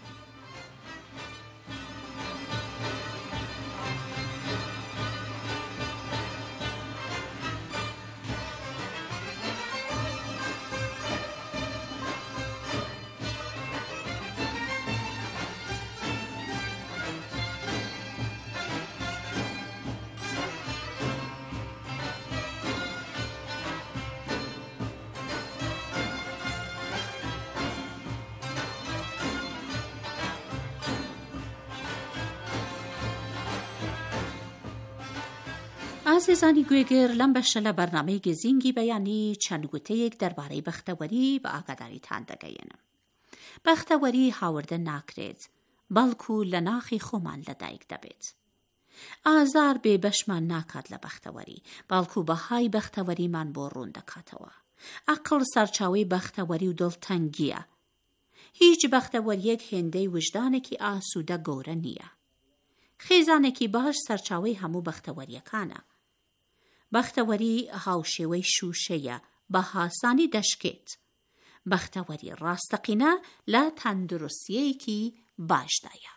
ئازیزانی گوێگر لەم بەشە لە بەرنامەی گزینگی بەیانی چەند گوتەیەک دەربارەی بەختەوەری بە ئاگاداریتان دەگەیەنم. بەختەوەری هاوردە ناکرێت بەڵکو لە ناخی خۆمان لەدایک دەبێت. ئازار بێ بەشمان ناکات لە بەختەوەری بەڵکو بەهای بەختەوەریمان بۆ ڕوون دەکاتەوە. عەقڵ سەرچاوەی بەختەوەری و دڵتەنگیە. هیچ بەختەوەریەک هێندەی وجدانێکی ئاسوودە گەورە نییە. خێزانێکی باش سەرچاوەی هەموو بەختەوەریەکانە. بەختەوەری هاوشێوەی شوشەیە بە هاسانی دەشکێت. بەختەوەری ڕاستەقینە لە تەندروستیەیەکی باشدایە.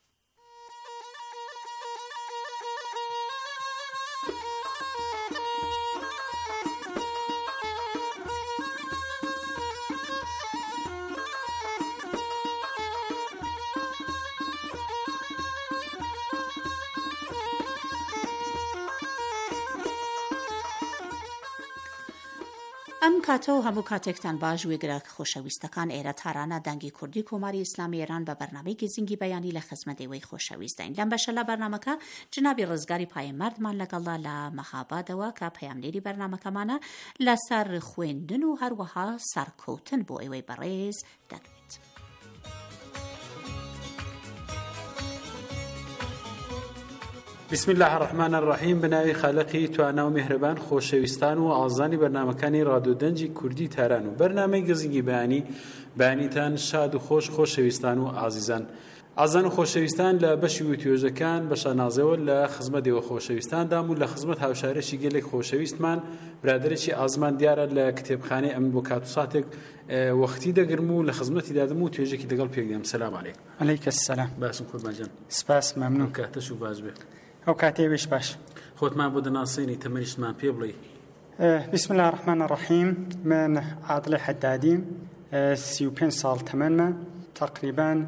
ئەم کاتەوە هەموو کاتێکتان باش وێگرە خۆشەویستەکان ئێرە تارانە دەنگی کوردی کۆماری ئیسلامی ئێران بە بەرنامەی گزینگی بەیانی لە خزمەتێوەی خۆشەویستین. لەم بەشە لە بەرنامەکە جنابی ڕزگاری پایەمەردمان لەگەڵا لە مەهابادەوە کە پەیامنێری بەرنامەکەمانە لەسەر خوێندن و هەروەها سەرکەوتن بۆ ئێوەی بەڕێز دەکرێت. بسم الله الرحمن الرحیم. بناوی خالقی توانا و میهرەبان خۆشەویستان و ئازانی بەرنامەکانی ڕادیۆ دەنجی کوردی تاران و بەرنامەی گزینگی بەیانیتان شاد و خۆش خۆشەویستان و ئازیزان. ئازان و خۆشەویستان لە بەشی ویتیۆژەکان بە شانازەوە لە خزمەتێوە خۆشەویستاندام و لە خزمەت هاوشارێکی گەلێک خۆشەویستمان برادێکی ئازمان دیارە لە کتێبخانەی ئەم بۆ کات و ساتێک وەختی دەگرم و لە خزمەتی دادم و توێژێکی دەگەڵ پێگەم. سەلام عەلەیکم. عەلەیکە السەلام. باشم قوربانجان. سپاس مەمنون. کاتەش و باش بێت. ئەو کاتێویش باش. خۆتمان بۆ دەناسێنی تەمەنیشتمان پێ بڵێ. بسم الله الرحمن الرحیم. من عادڵی حەدادیم، 35 ساڵ تەمەنمە. تقریبا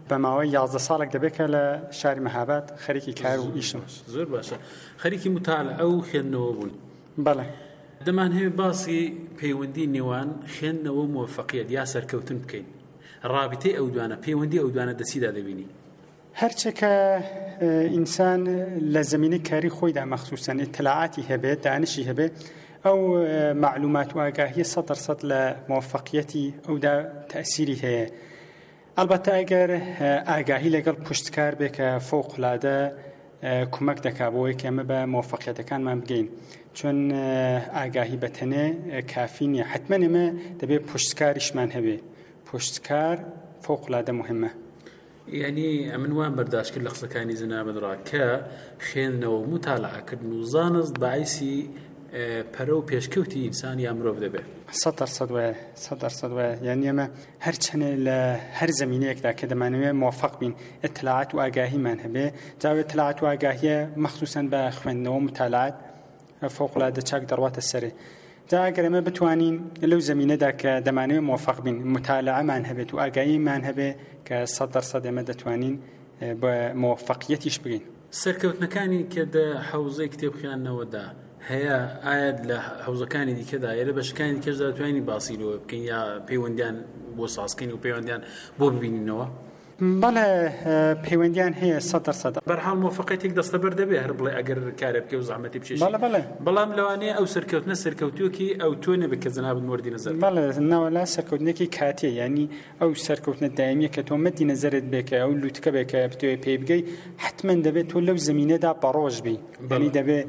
بەماوەی 11 ساڵێک دەبێت کە لە شاری مەهاباد خەریکی کار و ئیشم. زۆر باشە. خەریکی متالعە و خوێندنەوە بوون. بەڵێ. دەمانهەوێت باسی پەیوەندی نێوان خوێندنەوە و موفەقیەت یا سەرکەوتن بکەین. ڕابطەی ئەو دوانە، پەیوەندی ئەو دوانە دەچیدا دەبینی؟ هەرچە کە ئینسان لە زمینەی کاری خۆیدا مەخسووسەن ئیطلاعاتی هەبێت، دانشی هەبێت، ئەو معلومات و ئاگاهیە 100% لە موفەقیەتی ئەودا تەئسیری هەیە. ئەلبەتە ئەگەر ئاگاهی لەگەڵ پشتکار بێ کە فەوقڵادە کۆمەک دەکات بۆ ئەوەی ئێمە بە موفەقیەتەکانمان بگەین، چۆن ئاگاهی بەتەنێ کافی نییە. حتمەن ئێمە دەبێت پشتکاریشمان هەبێ. پشتکار فەوقڵادە مهمە. یعنی ئەمن وان بەرداشت کرد لە قسەکانی جەنابەتڕا کە خوێندنەوە و متالعەکردن و زانست بەعیسی پەرە و پێشکەوتی ئینسان یا مرۆڤ دەبێت. 100% وایە، 100% وایە. یعنی ئێمە هەرچەنێ لە هەر زمینەیەکدا کە دەمانەوێت موفەق بین ئیطلاعات و ئاگاهیمان هەبێ، جاوێت ئیطلاعات و ئاگاهیە مەخسووسەن بە خوێندنەوە و متالعات فەوقڵادە چاک دەڕواتە سەرێ. جا ئەگەر ئێمە بتوانین لەو زمینەدا کە دەمانەوێت موفەق بین متالعەمان هەبێت و ئاگاهیمان هەبێ کە 100% ئێمە دەتوانین بە موفەقیەتیش بگەین. سەرکەوتنەکانی کە لە حەوزەی کتێبخوێندنەوەدا هەیە، ئایا لە حەوزەکانی دیکەدا یا لە بەشەکانی دیکەشدا دەتوانین باسیلەوە بکەین یا پەیوەندیان بۆ سازکەین و پەیوەندیان بۆ ببینینەوە؟ بەڵێ پەیوەندیان هەیە 100%. بەرحاڵ موفەقیەتێک دەستەبەر دەبێ هەر بڵێ ئەگەر کارێ بکە و زەحمەتی بچێشی. بەڵێ. بەڵام لەوانەیە ئەو سەرکەوتنە سەرکەوتووەکی ئەو تۆ نەبێت کە جەنابەت موردی نەزەر. بەڵێ، نەوەلا سەرکەوتنێکی کاتێ، یعنی ئەو سەرکەوتنە دایمیە کە تۆ مەدی نەزەرت بێکە ئەو لووتکە بێکە بتوێ پێی بگەی، حتمەن دەبێت تۆ لەو زمینەدا بەڕۆژ بی. یعنی دەبێت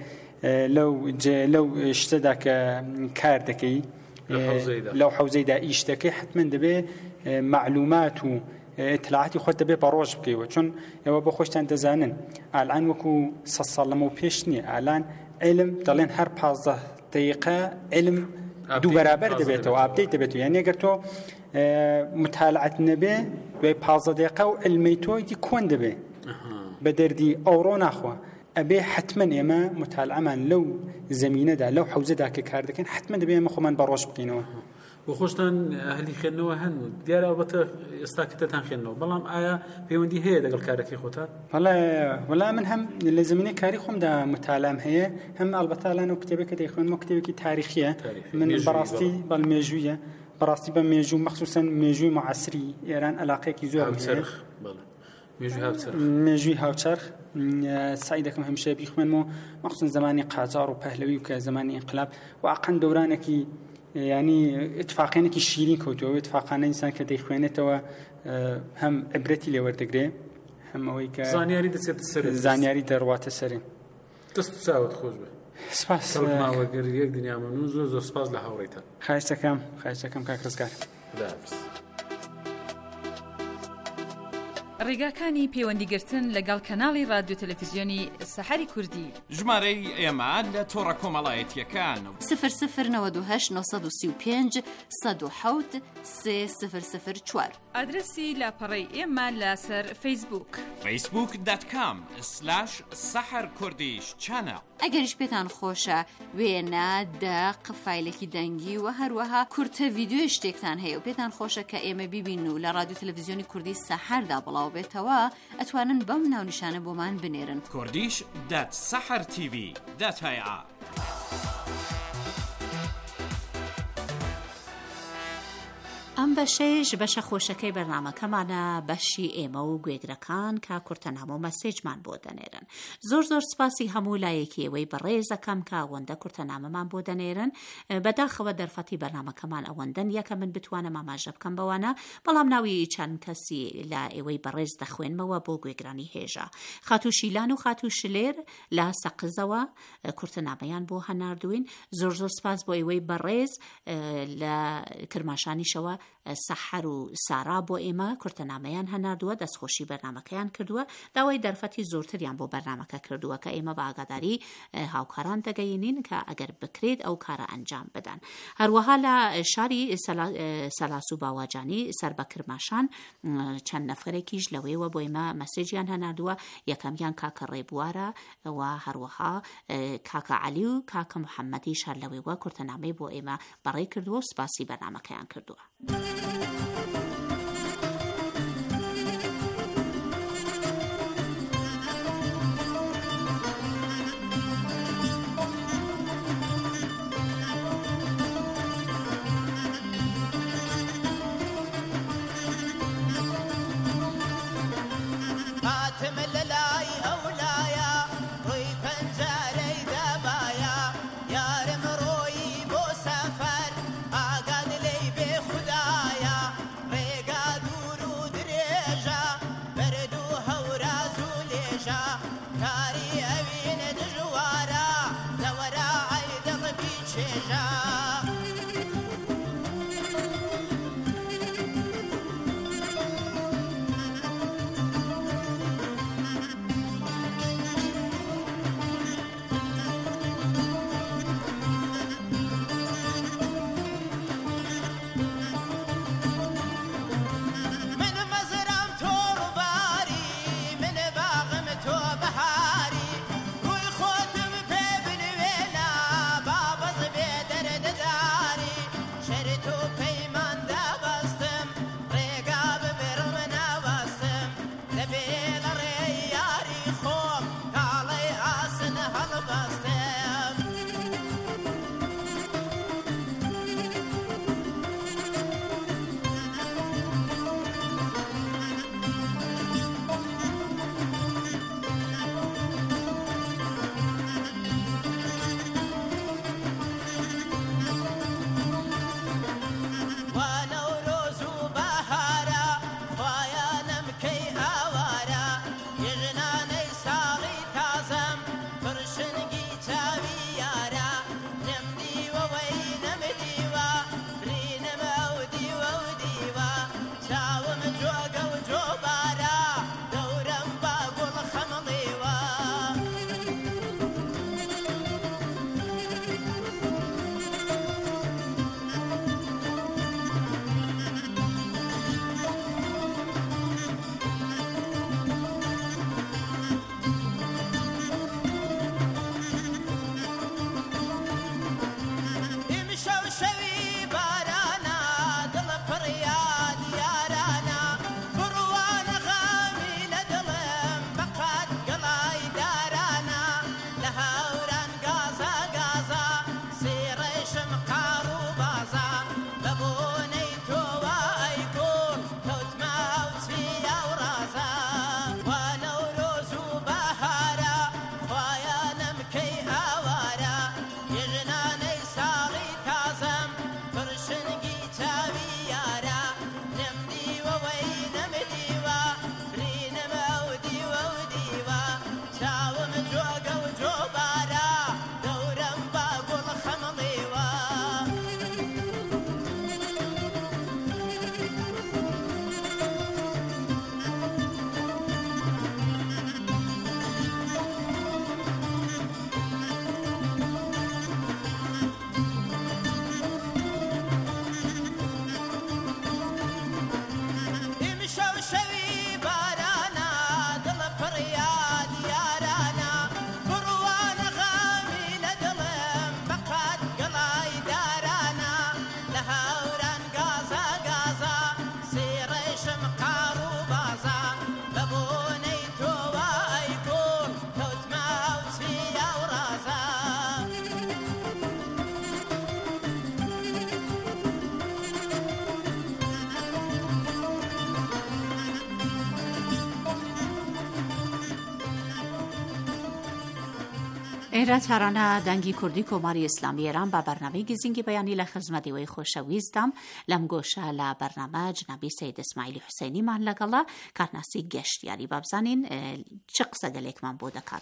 لەو شتەدا کە کار دەکەی لەو حەوزەیدا ئیش دەکەی، حتمەن دەبێت معلومات و اطلاعاتی خۆت دەبێت بەڕۆژ بکەیەوە. چون ئێوە بۆ خۆشتان دەزانن ئالان وەکو 100 ساڵ لەمەوە پێش نییە. ئالان علم دەڵێن هەر 15 دقیقە علم دوو بەرابەر دەبێتەوە، ئاپدەیت دەبێتەوە. یعنی ئەگەر تۆ متالعەت نەبێ دوای 15 دقیقە و علمەی تۆیتی کۆن دەبێ بە دەردی ئەوڕۆ ناخوا. ئەبێ حتمەن ئێمە متالعەمان لەو زمینەدا لەو حەوزەدا کە کار دەکەن، حتمەن دەبێ ئێمە خۆمان بەڕۆژ بکەینەوە. بۆ خۆشتان ئەهلی خوێندنەوە هەن دیارە ئەوبەتە ئێستا کتتان خوێندنەوە، بەڵام ئایا پەیوەندی هەیە لەگەڵ کارەکەی خۆتان؟ وەڵا من هەم لە زمینەی کاری خۆمدا متالعەم هەیە، هەم ئەلبەتە لەنەو کتێبێکە دەیخوێنمەوە کتێبێکی تاریخیە. من بەڕاستی بەڵمێژوویە، بەڕاستی بە مێژوو مەخسووسەن مێژووی معەسری ئێران عەلاقەیەکی زۆر هەیە. مێژووی هاوچەرخ سعی دەکەم هەمیشە بیخوێنمەوە، مەخسووسەن زمانی قاجار و پەهلەوی و کە زمانی ئینقلاب واقعاً دەورانێکی ینی اتفاقێنێکی شیرین کەوتەوە. اتفاقانە ئینسان کە دەیخوێنێتەوە هەم عبرەتی لێوەردەگرێ، هەم ئەوەی کە زانیاری دەچێتە سەر، زانیاری دەڕواتە سەرێ. دەست چاوت خۆش بێ. سپاس. ماوەگەر یەک دنیامەن و زۆر زۆر سپاس لە هاوڕێیتان. خواهش دەکەم کاک ڕزگار. ڕێگاکانی پەیوەندیگرتن لەگەڵ کەناڵی رادیۆ تەلەڤیزیۆنی سەحەری کوردی. ژمارەی ئێمە لە تۆڕە کۆمەڵایەتیەکان 0098 935 107 3004. ئادرسی لاپەڕەی ئێمە لەسەر فەیسبووک facebook.com/saharkurdish-channel. ئەگەریش پێتان خۆشە وێنە دەق فایلێکی دەنگی و هەروەها کورتە ڤیدیۆ شتێکتان هەیە و پێتان خۆشە کە ئێمە بیبین و لە رادیۆ تەلەڤیزیۆنی کوردی سەحەردا بڵاو بێتەوە، ئەتوانن بەم ناونیشانە بۆمان بنێرن: kurdish.sahartv.ir. ئەم بەشەیش بەشە خۆشەکەی بەرنامەکەمانە، بەشی ئێمە و گوێگرەکان کە کورتەنامە و مەسێجمان بۆ دەنێرن. زۆر سپاسی هەموو لایەکیەوەی بەڕێزەکەم کە ئەوەندە کورتەنامەمان بۆ دەنێرن. بەداخەوە دەرفەتی بەرنامەکەمان ئەوەندەن یەکە من بتوانم ئاماژە بکەم بەوانە، بەڵام ناوی چەند کەسی لە ئێوەی بەڕێز دەخوێنمەوە بۆ گوێگرانی هێژە. خاتو شیلان و خاتو شلێر لە سەقزەوە کورتەنامەیان بۆ هەناردوین. زۆر سپاس بۆ ئێوەی بەڕێز لە کرماشانیشەوە سەحەر و سارا بۆ ئێمە کورتەنامەیان هەناردووە، دەستخۆشی بەرنامەکەیان کردووە، داوای دەرفەتی زۆرتریان بۆ بەرنامەکە کردووە کە ئێمە بە ئاگاداری هاوکاران دەگەیەنین کە ئەگەر بکرێت ئەو کارە ئەنجام بدەن. هەروەها لە شاری سەلاس و باواجانی سەر بە کرماشان چەند نەفرێکیش لەوەیەوە بۆ ئێمە مەسێجیان هەناردووە. یەکەمیان کاکە ڕێبوارە و هەروەها کاکە عەلی و کاکە محەممەدیش هەر لەوەیەوە کورتەنامەی بۆ ئێمە بەڕێ کردووە و سپاسی بەرنامەکەیان کردووە. ئێرە تارانە دەنگی کوردی کۆماری ئیسلامی ئێران بە بەرنامەی گزینگی بەیانی لە خزمەتیەوەی خۆشەویستم لەم گۆشە لە بەرنامە جنابی سەید ئیسماعیلی حوسێنیمان لەگەڵە کارناسی گەشتیاری بابزانین چ قسەگەلێکمان بۆ دەکات.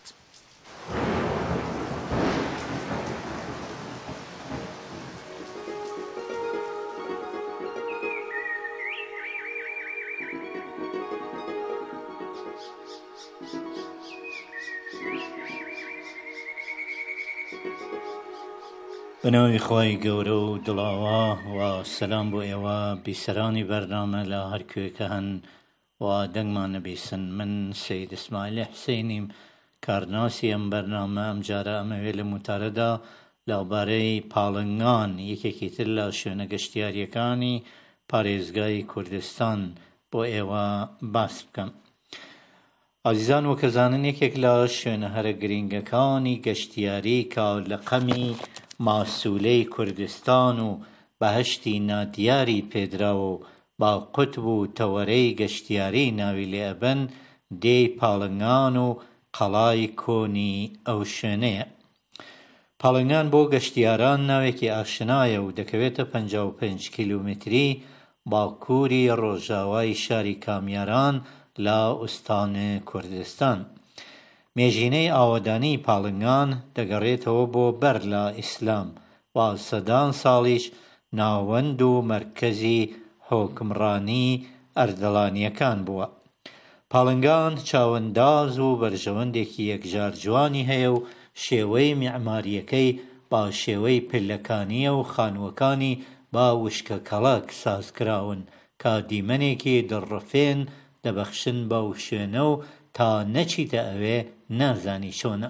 بەناوی خوای گەورە و دڵاوە و سەلام بۆ ئێوە بیسەرانی بەرنامە لە هەر کوێکە هەن و دەنگمان نەبیسن. من سەید ئیسماعیلی حوسێنیم، کارناسی ئەم بەرنامە. ئەم جارە ئەمەوێ لە موتارەدا لەوبارەی پاڵنگان یەکێکی تر لە شوێنە گەشتیاریەکانی پارێزگای کوردستان بۆ ئێوە باس بکەم. عزیزان وەکەزانن یەکێک لە شوێنە هەرە گرینگەکانی گەشتیاری کە لە قەمی ماسوولەی کوردستان و بەهەشتی نادیاری پێدراوە و با قوتب و تەوەرەی گەشتیاری ناوی لێ ئەبەن دێی پاڵنگان و قەڵای کۆنی ئەو شوێنەیە. پاڵنگان بۆ گەشتیاران ناوێکی ئاشنایە و دەکەوێتە 55 کیلومتری باکووری ڕۆژاوای شاری کامیاران لە ئوستانی کوردستان. مێژینەی ئاوەدانی پاڵنگان دەگەڕێتەوە بۆ بەر لە ئیسلام و سەدان ساڵیش ناوەند و مەرکەزی حۆکمڕانی ئەردەڵانیەکان بووە. پاڵنگان چاوەنداز و بەرژەوەندێکی یەکجار جوانی هەیە و شێوەی میعماریەکەی با شێوەی پلەکانیە و خانووەکانی با وشکە کەڵک سازکراون کە دیمەنێکی دڕڕفێن دەبەخشن بەو شوێنە و تا نەچیتە ئەوێ نازانی چۆنە.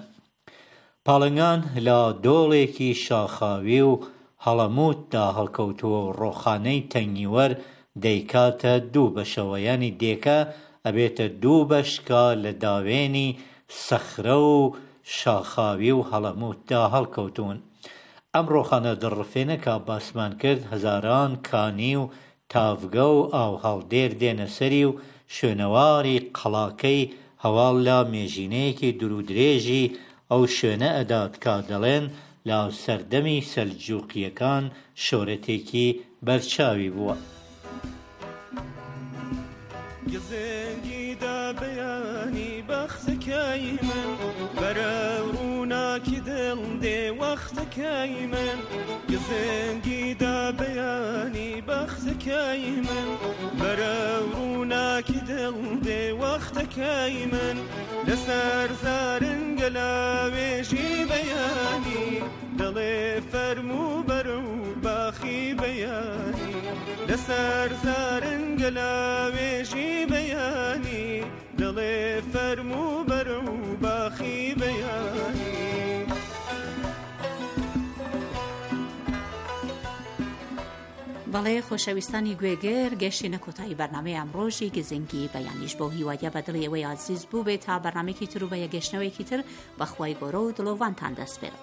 پاڵنگان لە دۆڵێکی شاخاوی و هەڵەموتدا هەڵکەوتووە و ڕۆخانەی تەنگیوەر دەیکاتە دوو بەشەوە، یانی دێکە ئەبێتە دوو بەشکە لە داوێنی سەخرە و شاخاوی و هەڵەموتدا هەڵکەوتون. ئەم ڕۆخانە دڕڕفێنە کە باسمان کرد هەزاران کانی و تاڤگە و ئاو هەڵدێر دێنە سەری و شوێنەواری قەڵاکەی هەواڵ لە مێژینەیەکی درودرێژی ئەو شوێنە ئەدات کە دەڵێن لە سەردەمی سەلجوقیەکان شۆرەتێکی بەرچاوی بووە. گزنگیدا بەیانی بەختەکەی من بەرە ڕووناکی دڵ دێ وەختەکەی من گزنگیدا بەیانی بەختەکەی من بەرە ڕووناکی دڵ دێ وەختەکەی من لەسەر زارنگە لاوێژی بەیانی دڵێ فەرموو بەرە و باخی بەیانی لەسەر زارنگە لاوێژی بەیانی دڵێ فەرموو بەرە و باخی بەیانی. بەڵێ خۆشەویستانی گوێگر گەشتی نەکۆتایی بەرنامەی ئەمڕۆژی گزنگی بەیانیش بۆ هیوادە بەدڵی ئەوەی عزیز بوو بێت تا بەرنامێکی تر و بە یەگەشتنەوەیکی تر بەخوای گۆرە و دڵۆڤانتان دەست بێت.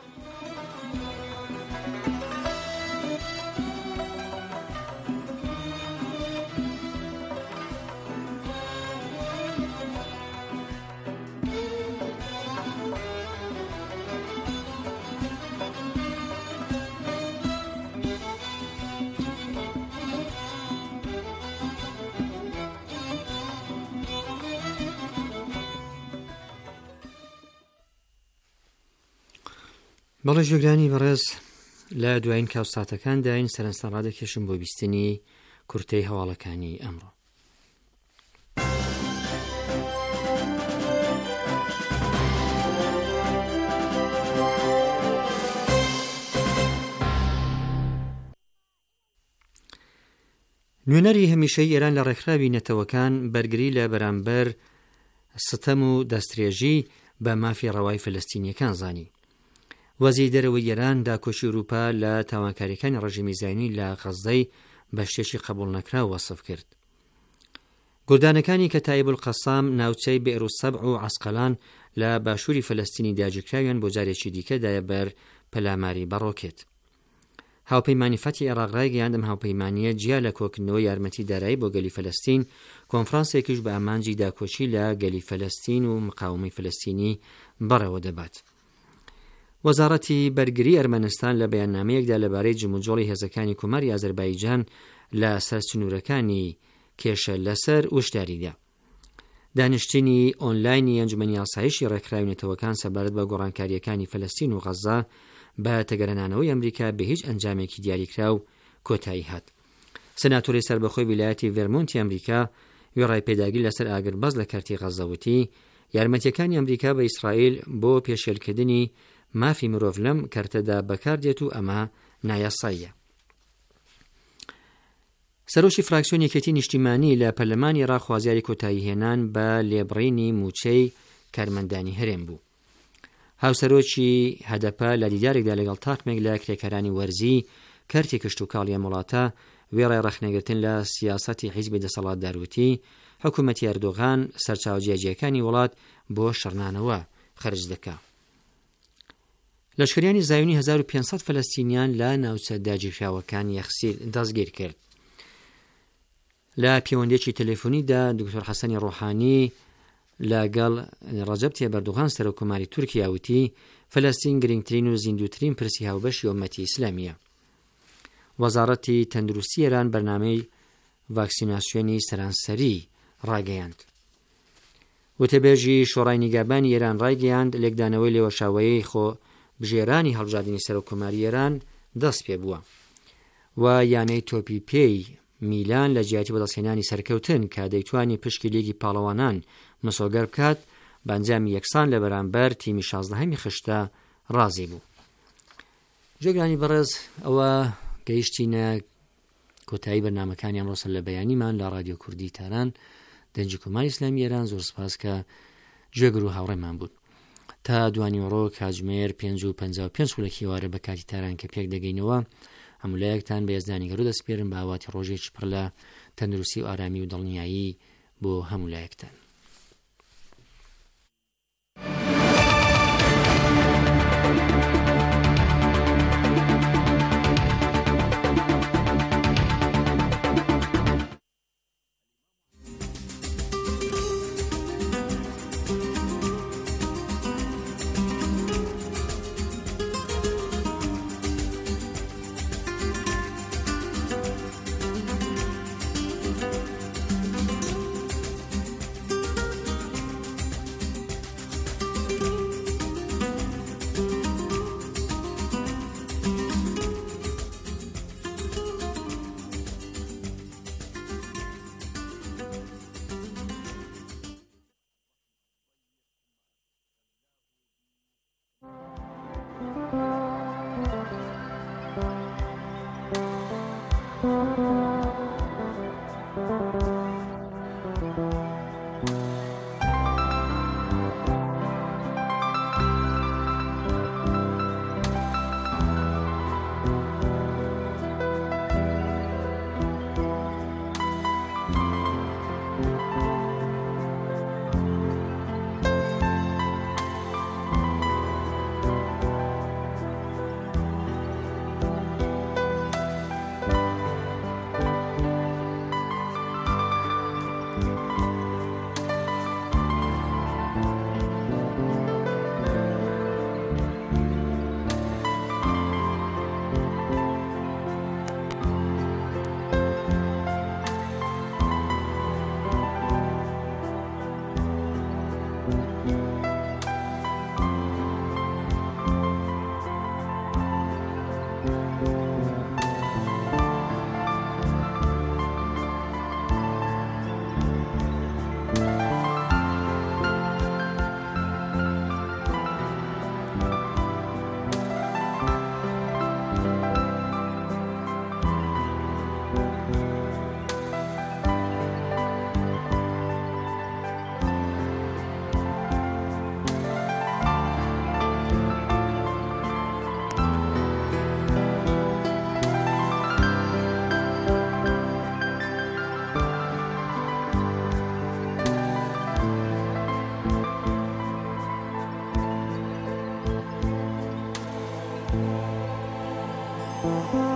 بەڵێ ژێگرانی بەڕێز لە دوایین کاوساتەکان داین سەرنجتان ڕادەکێشم بۆ بیستنی کورتەی هەواڵەکانی ئەمڕۆ. نوێنەری هەمیشەی ئێران لە ڕێکخراوی نەتەوەکان بەرگری لە بەرامبەر ستەم و دەستدرێژی بە مافی ڕەوای فەلەستینیەکان زانی. وەزیری دەرەوەی ئێران داکۆچی ئەوروپا لە تاوانکاریەکانی ڕەژیمی زایۆنی لە غەزەی بە شتێکی قبوڵ نەکرا وەسف کرد. گوردانەکانی کە تایب القەسام ناوچەی بئێروسەبع و عەسقەلان لە باشووری فەلەستینی داگیرکراویان بۆ جارێکی دیکەدایە بەر پەلاماری بەڕۆکێت. هاوپەیمانی فەتی عێراق ڕایگەیاند ئەم هاوپەیمانیە جیا لە کۆکردنەوەی یارمەتی دارایی بۆ گەلی فەلەستین کۆنفرانسێکیش بە ئامانجی داکۆچی لە گەلی فەلەستین و مقاومەی فەلەستینی بەڕێوە دەبات. وەزارەتی بەرگری ئەرمەنستان لە بەیاننامەیەکدا لەبارەی جموجۆڵی هێزەکانی کۆماری ئازەربایجان لە سەرسنوورەکانی کێشە لەسەر وشداریدا. دانیشتنی ئۆنلاینی ئەنجومەنی ئاسایشی ڕێکخراوێنێتەوەکان سەبارەت بە گۆڕانکاریەکانی فەلەستین و غەزا بە تەگەرانانەوەی ئەمریکا بە هیچ ئەنجامێکی دیاریکراو کۆتایی هات. سەناتۆری سەربەخۆی ویلایەتی ڤێرمۆنتی ئەمریکا وێڕای پێداگیر لەسەر ئاگربەز لە کارتی غەزەوتی یارمەتیەکانی ئەمریکا بە ئیسرائیل بۆ پێشێلکردنی مافی مرۆڤ لەم کارتەدا بەکاردێت و ئەمە نایاساییە. سەرۆکی فراکسیۆنی یەکێتی نیشتیمانی لە پەرلەمانی عێراق خوازیاری کۆتایی هێنان بە لێبڕینی موچەی کارمەندانی هەرێم بوو. هاوسەرۆکی هەدەپە لە دیدارێکدا لەگەڵ تاقمێک لە کرێکەرانی وەرزی کارتی کشت و کاڵی وڵاتە وێڕای ڕەخنەگرتن لە سیاسەتی حیزبی دەسەڵاتداروتی حکوومەتی ئەردۆغان سەرچاوجێجیەکانی وڵات بۆ شەڕنانەوە خەرج دەکات. لەشکریانی زایونی 1500 فەلەستینیان لە ناوچە داگیرکراوەکان یەخسیر دەستگیر کرد. لە پەیوەندێکی تەلەفۆنیدا دکتۆر حەسەنی ڕۆحانی لەگەڵ ڕەجەب تایب ئەردۆغان سەرۆکۆماری تورکیا وتی فەلەستین گرنگترین و زیندووترین پرسی هاوبەشی ئومەتی ئیسلامیە. وەزارەتی تەندروستی ئێران بەرنامەی ڤاکسیناسیۆنی سەرانسەری ڕاگەیاند. وتەبێژی شۆڕای نیگابانی ئێران ڕاگەیاند لێکدانەوەی لێوەشاوەیەی خۆ بژێرانی هەڵبژاردننی سەرۆکۆماری ئێران دەست پێ بووە و یانەی تۆپی پێی میلان لە جیاتی بەدەستهێنانی سەرکەوتن کە دەیتوانی پشکی لیگی پاڵەوانان مسۆگەر بکات بەنجامی یەکسان لە بەرامبەر تیمی 16هەمی خشتە ڕازی بوو. جێگرانی بەڕێز ئەوە گەیشتینە کۆتایی بەرنامەکانی ئەمڕۆسە لە بەیانیمان لە رادیۆ کوردی تاران دەنجی کۆماری ئیسلامی ئێران. زۆر سپاس کە گوێگر و هاوڕێمان بوون. تا دوانی ڕۆ کاتژمێر 5:55 خولەکی ئێوارە بە کاتی تاران کە پێک دەگەینەوە هەمولایەکتان بە هێزدانی گەڕوو دەسپێرم بە ئاواتی ڕۆژێکی پڕ لە تەندروستی و ئارامی و دڵنیایی بۆ هەمولایەکتان. Thank you.